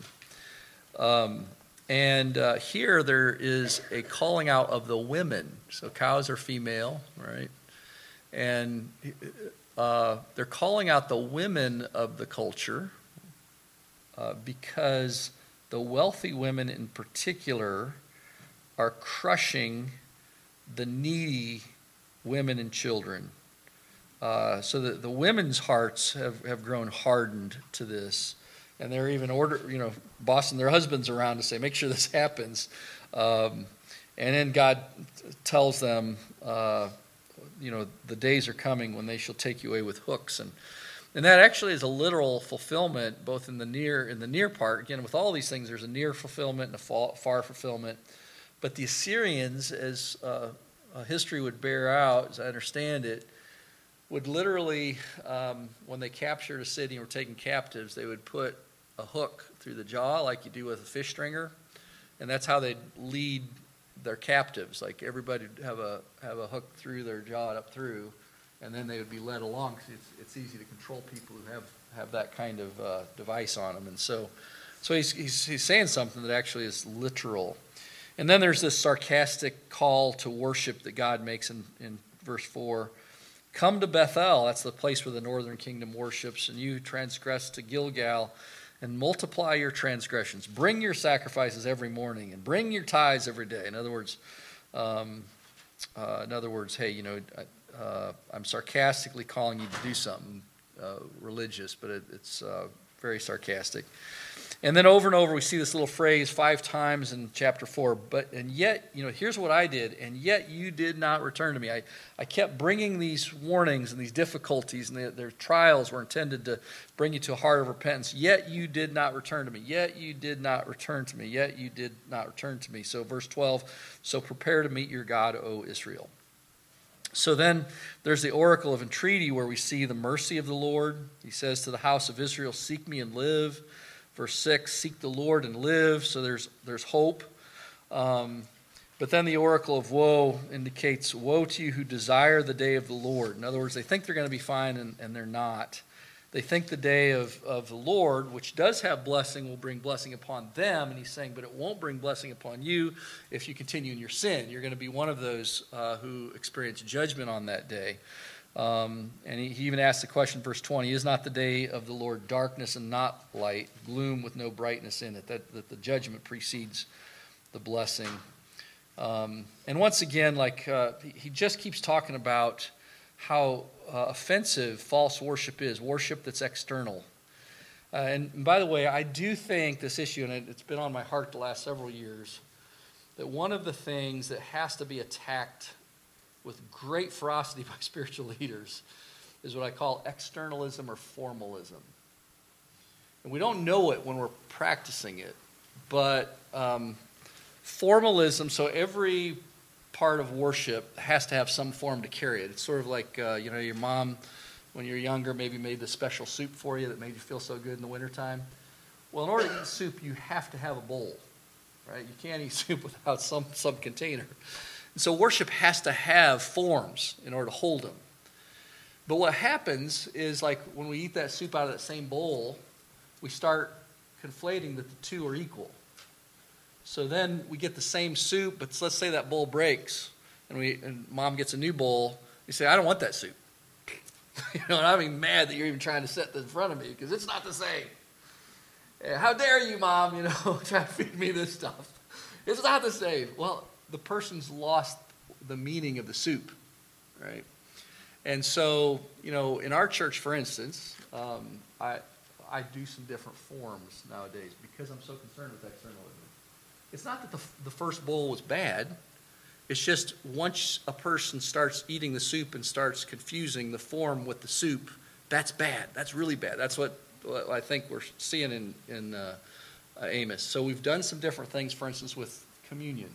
And here there is a calling out of the women. So cows are female, right? And they're calling out the women of the culture because the wealthy women in particular are crushing the needy women and children. So that the women's hearts have grown hardened to this. And they're even bossing their husbands around to say, make sure this happens. And then God tells them, the days are coming when they shall take you away with hooks. And that actually is a literal fulfillment, both in the near part. Again, with all these things, there's a near fulfillment and a far fulfillment. But the Assyrians, as history would bear out, as I understand it, would literally, when they captured a city and were taken captives, they would put a hook through the jaw like you do with a fish stringer. And that's how they'd lead their captives. Like everybody would have a hook through their jaw up through, and then they would be led along. It's easy to control people who have that kind of device on them. And so he's saying something that actually is literal. And then there's this sarcastic call to worship that God makes in verse 4. Come to Bethel, that's the place where the northern kingdom worships, and you transgress to Gilgal, and multiply your transgressions. Bring your sacrifices every morning, and bring your tithes every day. In other words, hey, I'm sarcastically calling you to do something religious, but it's very sarcastic. And then over and over, we see this little phrase 5 times in chapter 4. And yet, here's what I did, and yet you did not return to me. I kept bringing these warnings and these difficulties, and their trials were intended to bring you to a heart of repentance. Yet you did not return to me. Yet you did not return to me. Yet you did not return to me. So verse 12, so prepare to meet your God, O Israel. So then there's the oracle of entreaty where we see the mercy of the Lord. He says to the house of Israel, seek me and live. Verse 6, seek the Lord and live. So there's hope. But then the oracle of woe indicates, woe to you who desire the day of the Lord. In other words, they think they're going to be fine, and they're not. They think the day of the Lord, which does have blessing, will bring blessing upon them. And he's saying, but it won't bring blessing upon you if you continue in your sin. You're going to be one of those who experience judgment on that day. And he even asks the question, verse 20, is not the day of the Lord darkness and not light, gloom with no brightness in it, that the judgment precedes the blessing. And once again, he just keeps talking about how offensive false worship is, worship that's external. And by the way, I do think this issue, and it's been on my heart the last several years, that one of the things that has to be attacked with great ferocity by spiritual leaders is what I call externalism or formalism. And we don't know it when we're practicing it, but formalism, so every part of worship has to have some form to carry it. It's sort of like, your mom, when you're younger, maybe made the special soup for you that made you feel so good in the wintertime. Well, in order to eat soup, you have to have a bowl, right? You can't eat soup without some container. And so worship has to have forms in order to hold them. But what happens is, like when we eat that soup out of that same bowl, we start conflating that the two are equal. So then we get the same soup, but let's say that bowl breaks, and mom gets a new bowl. You say, I don't want that soup. And I'm even mad that you're even trying to set this in front of me because it's not the same. How dare you, Mom, try to feed me this stuff. It's not the same. Well, the person's lost the meaning of the soup, right? And so, in our church, for instance, I do some different forms nowadays because I'm so concerned with externalism. It's not that the first bowl was bad. It's just once a person starts eating the soup and starts confusing the form with the soup, that's bad. That's really bad. That's what I think we're seeing in Amos. So we've done some different things, for instance, with communion.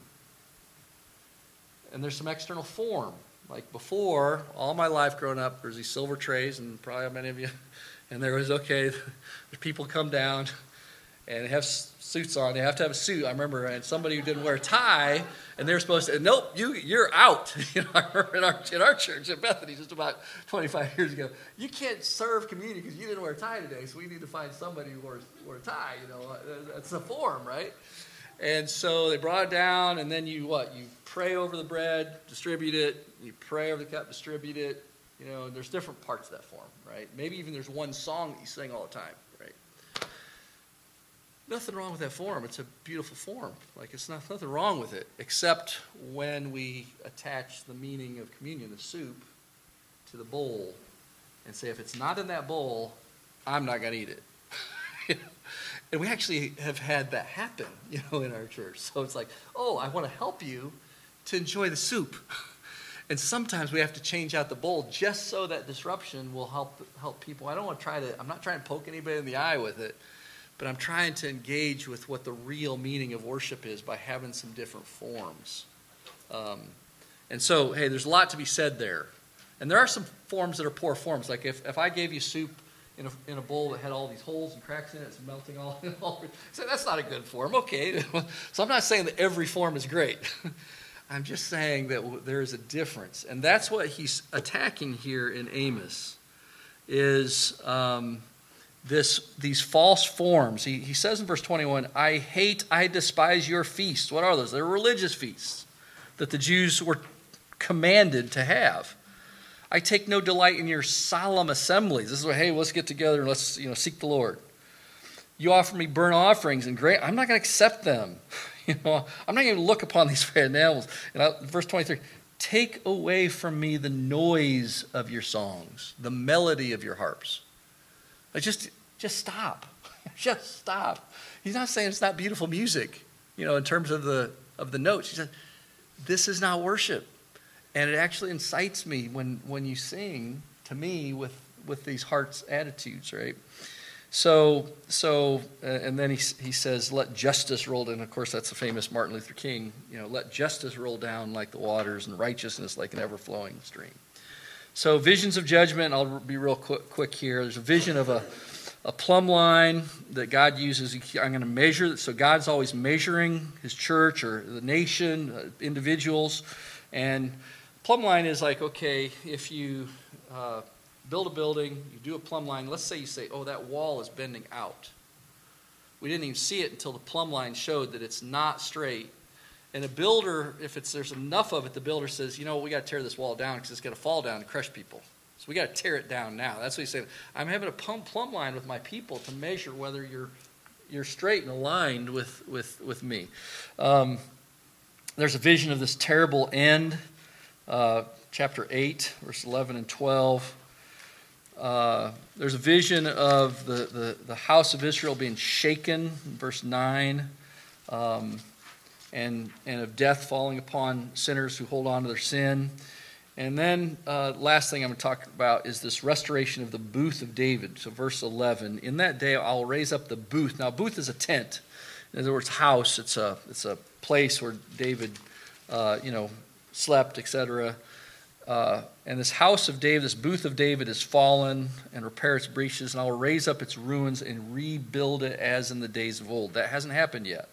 And there's some external form. Like before, all my life growing up, there's these silver trays, and probably many of you, and there was, people come down and have suits on. They have to have a suit. I remember somebody who didn't wear a tie, and they're supposed to, nope, you're out. I remember in our church at Bethany just about 25 years ago, you can't serve communion because you didn't wear a tie today, so we need to find somebody who wore a tie. That's a form, right? And so they brought it down, and then you pray over the bread, distribute it. You pray over the cup, distribute it. And there's different parts of that form, right? Maybe even there's one song that you sing all the time, right? Nothing wrong with that form. It's a beautiful form. It's nothing wrong with it, except when we attach the meaning of communion, the soup, to the bowl, and say, if it's not in that bowl, I'm not going to eat it. And we actually have had that happen, in our church. So it's like, I want to help you, to enjoy the soup. And sometimes we have to change out the bowl just so that disruption will help people. I'm not trying to poke anybody in the eye with it, but I'm trying to engage with what the real meaning of worship is by having some different forms. And so, hey, there's a lot to be said there. And there are some forms that are poor forms. Like if I gave you soup in a bowl that had all these holes and cracks in it, it's melting all so that's not a good form. Okay. So I'm not saying that every form is great. I'm just saying that there is a difference. And that's what he's attacking here in Amos, is these false forms. He says in verse 21, I despise your feasts. What are those? They're religious feasts that the Jews were commanded to have. I take no delight in your solemn assemblies. This is what, hey, let's get together and let's seek the Lord. You offer me burnt offerings and grain. I'm not going to accept them. I'm not going to look upon these fattened animals. And verse 23, take away from me the noise of your songs, the melody of your harps. Like just stop. Just stop. He's not saying it's not beautiful music, in terms of the notes. He said, this is not worship. And it actually incites me when you sing to me with these heart's attitudes, right? So and then he says, let justice roll down. Of course, that's the famous Martin Luther King, let justice roll down like the waters and righteousness like an ever-flowing stream. So visions of judgment, I'll be real quick here. There's a vision of a plumb line that God uses. I'm going to measure. So God's always measuring his church or the nation, individuals. And plumb line is like, okay, if you build a building, you do a plumb line. Let's say you say, oh, that wall is bending out. We didn't even see it until the plumb line showed that it's not straight. And a builder, if there's enough of it, the builder says, we got to tear this wall down because it's going to fall down and crush people. So we got to tear it down now. That's what he's saying. I'm having a plumb line with my people to measure whether you're straight and aligned with me. There's a vision of this terrible end, chapter 8, verse 11 and 12. There's a vision of the house of Israel being shaken, verse 9, and of death falling upon sinners who hold on to their sin. And then last thing I'm going to talk about is this restoration of the booth of David. So verse 11, in that day I'll raise up the booth. Now, booth is a tent. In other words, house. It's a place where David, slept, etc. And this house of David, this booth of David is fallen and repair its breaches, and I will raise up its ruins and rebuild it as in the days of old. That hasn't happened yet.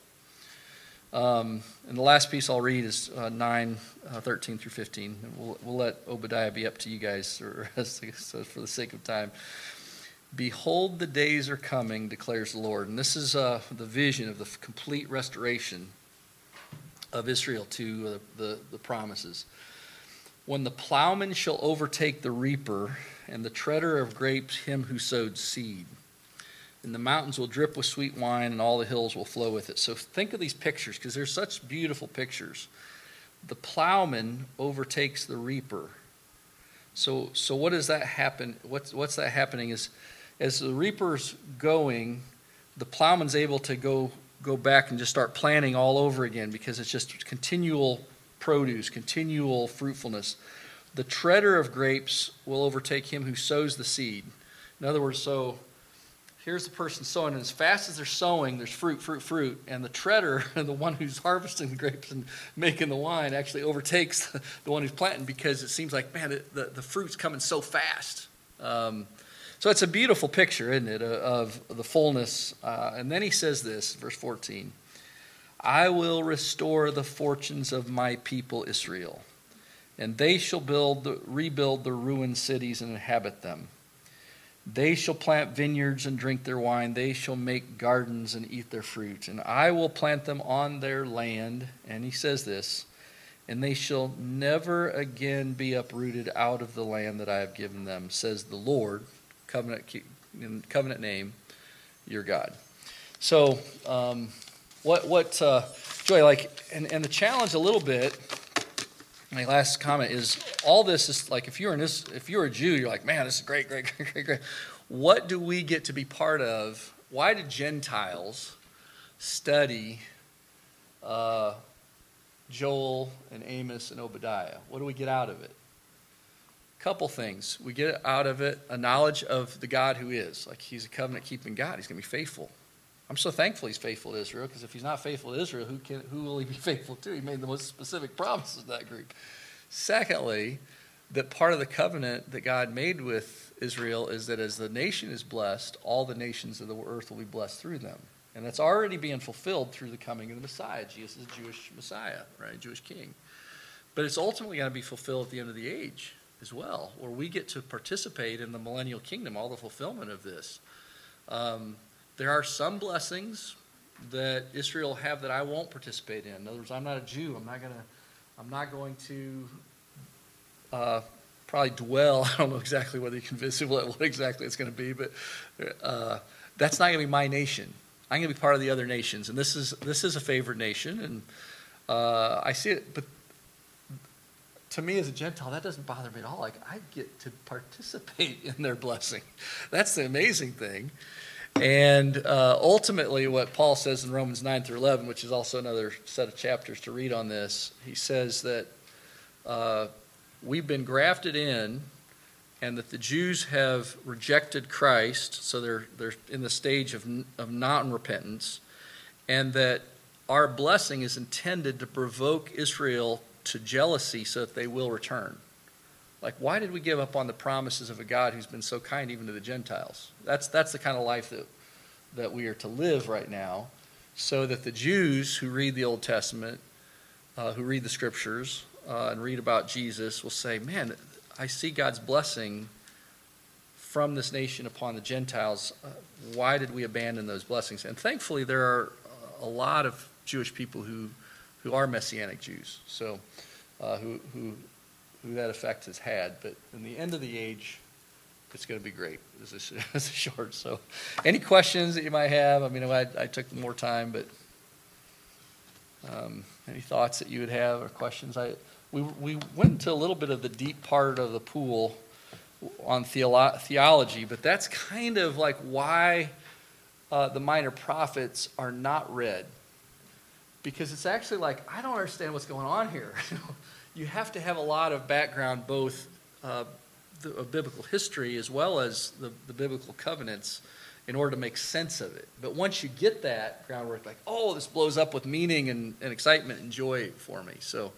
And the last piece I'll read is 9, 13 through 15. And we'll let Obadiah be up to you guys for the sake of time. Behold, the days are coming, declares the Lord. And this is the vision of the complete restoration of Israel to the promises. When the plowman shall overtake the reaper, and the treader of grapes him who sowed seed. And the mountains will drip with sweet wine, and all the hills will flow with it. So think of these pictures, because they're such beautiful pictures. The plowman overtakes the reaper. So what does that happen? What's that happening is, as the reaper's going, the plowman's able to go back and just start planting all over again, because it's just continual produce, continual fruitfulness. The treader of grapes will overtake him who sows the seed. In other words, so here's the person sowing, and as fast as they're sowing, there's fruit, and the treader, the one who's harvesting the grapes and making the wine, actually overtakes the one who's planting, because it seems like, man, the fruit's coming so fast. So it's a beautiful picture, isn't it, of the fullness. And then he says this, verse 14, I will restore the fortunes of my people Israel, and they shall rebuild the ruined cities and inhabit them. They shall plant vineyards and drink their wine. They shall make gardens and eat their fruit. And I will plant them on their land. And he says this, and they shall never again be uprooted out of the land that I have given them, says the Lord, in covenant name, your God. So, Joy, and the challenge a little bit, my last comment is, all this is like, if you're a Jew, you're like, man, this is great. What do we get to be part of? Why do Gentiles study Joel and Amos and Obadiah? What do we get out of it? Couple things. We get out of it a knowledge of the God who is. Like, he's a covenant-keeping God. He's going to be faithful. I'm so thankful he's faithful to Israel, because if he's not faithful to Israel, who will he be faithful to? He made the most specific promises to that group. Secondly, that part of the covenant that God made with Israel is that as the nation is blessed, all the nations of the earth will be blessed through them. And that's already being fulfilled through the coming of the Messiah. Jesus is a Jewish Messiah, right? Jewish king. But it's ultimately going to be fulfilled at the end of the age as well, where we get to participate in the millennial kingdom, all the fulfillment of this. There are some blessings that Israel have that I won't participate in. In other words, I'm not a Jew. I'm not going to probably dwell. I don't know exactly whether you can visit what exactly it's going to be, but that's not going to be my nation. I'm going to be part of the other nations, and this is a favored nation, and I see it. But to me as a Gentile, that doesn't bother me at all. Like, I get to participate in their blessing. That's the amazing thing. And ultimately, what Paul says in Romans 9 through 11, which is also another set of chapters to read on this, he says that we've been grafted in, and that the Jews have rejected Christ, so they're in the stage of non-repentance, and that our blessing is intended to provoke Israel to jealousy so that they will return. Like, why did we give up on the promises of a God who's been so kind even to the Gentiles? That's the kind of life that we are to live right now, so that the Jews who read the Old Testament, who read the Scriptures, and read about Jesus will say, man, I see God's blessing from this nation upon the Gentiles. Why did we abandon those blessings? And thankfully, there are a lot of Jewish people who are Messianic Jews, so who that effect has had. But in the end of the age, it's going to be great. This is short. So any questions that you might have? I mean, I took more time, but any thoughts that you would have or questions? We went into a little bit of the deep part of the pool on theology, but that's kind of like why the minor prophets are not read. Because it's actually like, I don't understand what's going on here. You have to have a lot of background, both of biblical history as well as the biblical covenants, in order to make sense of it. But once you get that groundwork, like, oh, this blows up with meaning and excitement and joy for me. So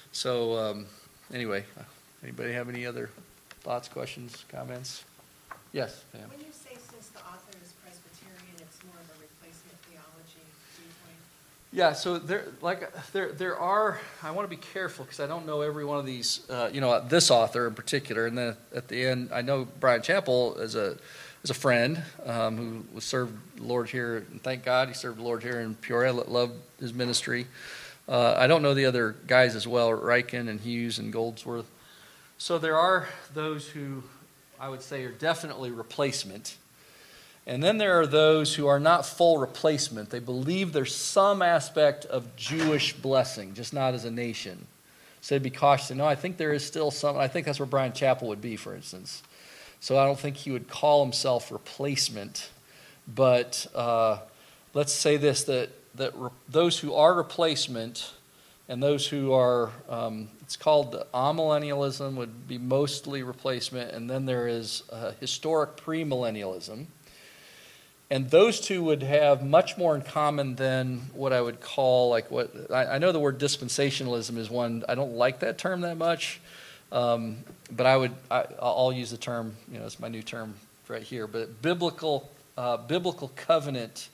anyway, anybody have any other thoughts, questions, comments? Yes, ma'am. When you say since the author is Presbyterian, it's more of a replacement theology viewpoint? Yeah, so there are. I want to be careful because I don't know every one of these. This author in particular, and then at the end, I know Brian Chappell as a friend who was served the Lord here, and thank God he served the Lord here in Peoria. Loved his ministry. I don't know the other guys as well, Ryken and Hughes and Goldsworth. So there are those who I would say are definitely replacement. And then there are those who are not full replacement. They believe there's some aspect of Jewish blessing, just not as a nation. So they'd be cautious. No, I think there is still some. I think that's where Brian Chappell would be, for instance. So I don't think he would call himself replacement. But let's say this, that those who are replacement and those who are, it's called the amillennialism, would be mostly replacement. And then there is historic premillennialism. And those two would have much more in common than what I would call, like what I know the word dispensationalism is one. I don't like that term that much, but I'll use the term. It's my new term right here. But biblical covenant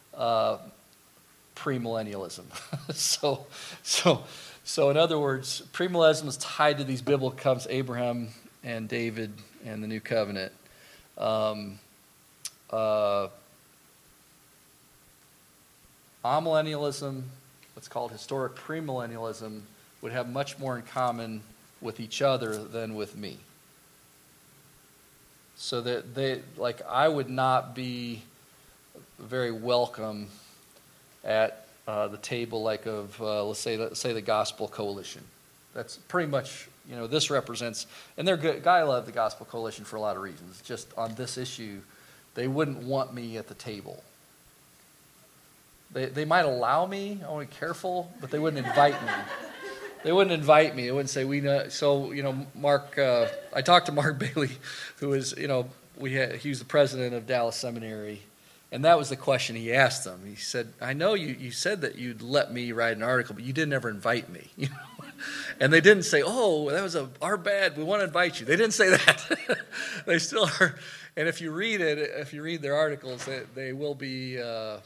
premillennialism. So in other words, premillennialism is tied to these biblical covenants, Abraham and David and the new covenant. Amillennialism, what's called historic premillennialism, would have much more in common with each other than with me. So that I would not be very welcome at the table of let's say the Gospel Coalition. That's pretty much this represents, and they're good. I love the Gospel Coalition for a lot of reasons. Just on this issue, they wouldn't want me at the table. they might allow me. I want to be careful, but they wouldn't invite me. They wouldn't invite me. They wouldn't say, we know. So, Mark, I talked to Mark Bailey, who is, he was the president of Dallas Seminary. And that was the question he asked them. He said, I know you said that you'd let me write an article, but you didn't ever invite me. And they didn't say, oh, that was our bad, we want to invite you. They didn't say that. They still are. And if you read their articles, they will be, a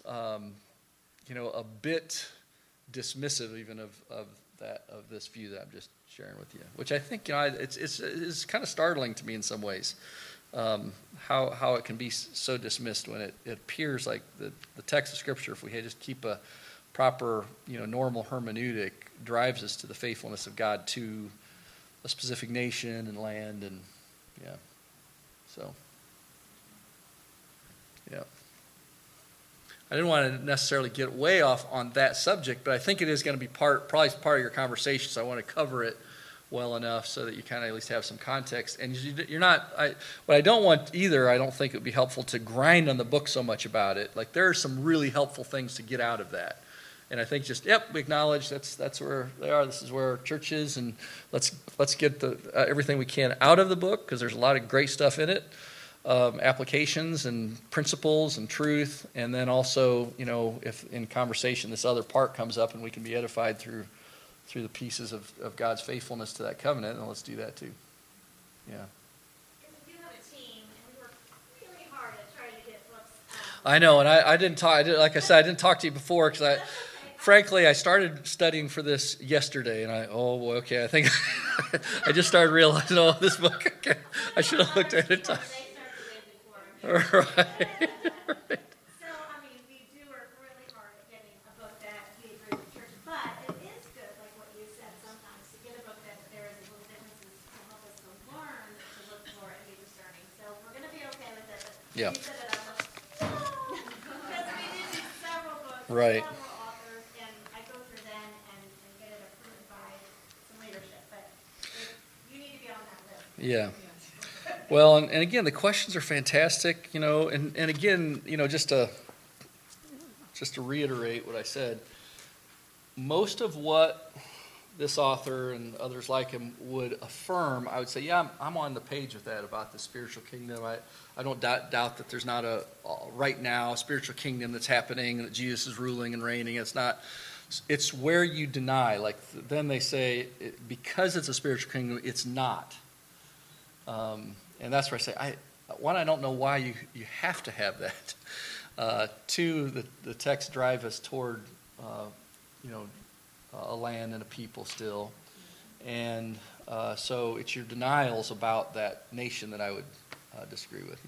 bit dismissive even of this view that I'm just sharing with you, which I think, it's kind of startling to me in some ways. How it can be so dismissed when it appears like the text of Scripture, if we just keep a proper, normal hermeneutic, drives us to the faithfulness of God to a specific nation and land, and I didn't want to necessarily get way off on that subject, but I think it is going to be probably part of your conversation, so I want to cover it well enough so that you kind of at least have some context. And you're not, what I don't want either, I don't think it would be helpful to grind on the book so much about it. Like, there are some really helpful things to get out of that. And I think we acknowledge that's where they are. This is where our church is, and let's get everything we can out of the book, because there's a lot of great stuff in it, applications and principles and truth. And then also, if in conversation this other part comes up and we can be edified through the pieces of God's faithfulness to that covenant, and let's do that too. Yeah. Because we do have a team, and we work really hard at trying to get books out. I know, and I didn't talk. Like I said, I didn't talk to you before because frankly, I started studying for this yesterday, and okay, I think I just started realizing, this book, okay, I should have looked at it. They start the day before. Right. So, we do work really hard at getting a book that we agree with church, but it is good, like what you said, sometimes to get a book that there is a little differences to help us to learn to look for and be discerning. So we're going to be okay with it. But Yeah. You said it, I'm like, because we did do several books, Right. several authors, and I go through them and get it approved by some leadership. But you need to be on that list. Yeah. Well, and again, the questions are fantastic, and again, just to reiterate what I said, most of what this author and others like him would affirm, I would say, yeah, I'm on the page with that about the spiritual kingdom. I don't doubt that there's not right now a spiritual kingdom that's happening, that Jesus is ruling and reigning. It's where you deny. Like, then they say, because it's a spiritual kingdom, it's not. And that's where I say, I don't know why you have to have that. Two, the text drive us toward, a land and a people still. And so it's your denials about that nation that I would disagree with.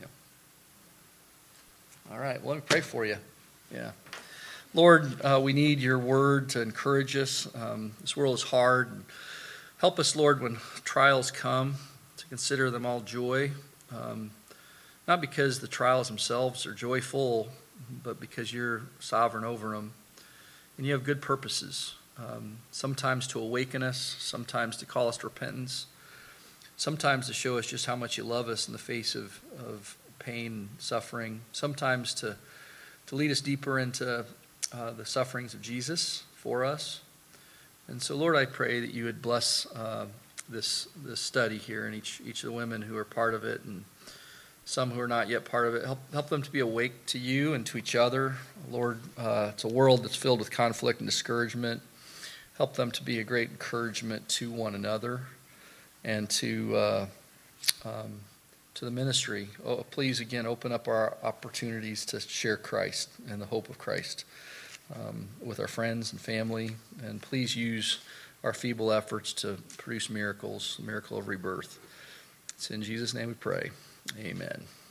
All right, well, let me pray for you. Yeah. Lord, we need your word to encourage us. This world is hard. Help us, Lord, when trials come, to consider them all joy, not because the trials themselves are joyful, but because you're sovereign over them, and you have good purposes, sometimes to awaken us, sometimes to call us to repentance, sometimes to show us just how much you love us in the face of pain and suffering, sometimes to lead us deeper into the sufferings of Jesus for us. And so, Lord, I pray that you would bless this study here, and each of the women who are part of it, and some who are not yet part of it. Help them to be awake to you and to each other. Lord, it's a world that's filled with conflict and discouragement. Help them to be a great encouragement to one another and to the ministry. Please, again, open up our opportunities to share Christ and the hope of Christ with our friends and family. And please use our feeble efforts to produce miracles, the miracle of rebirth. It's in Jesus' name we pray. Amen.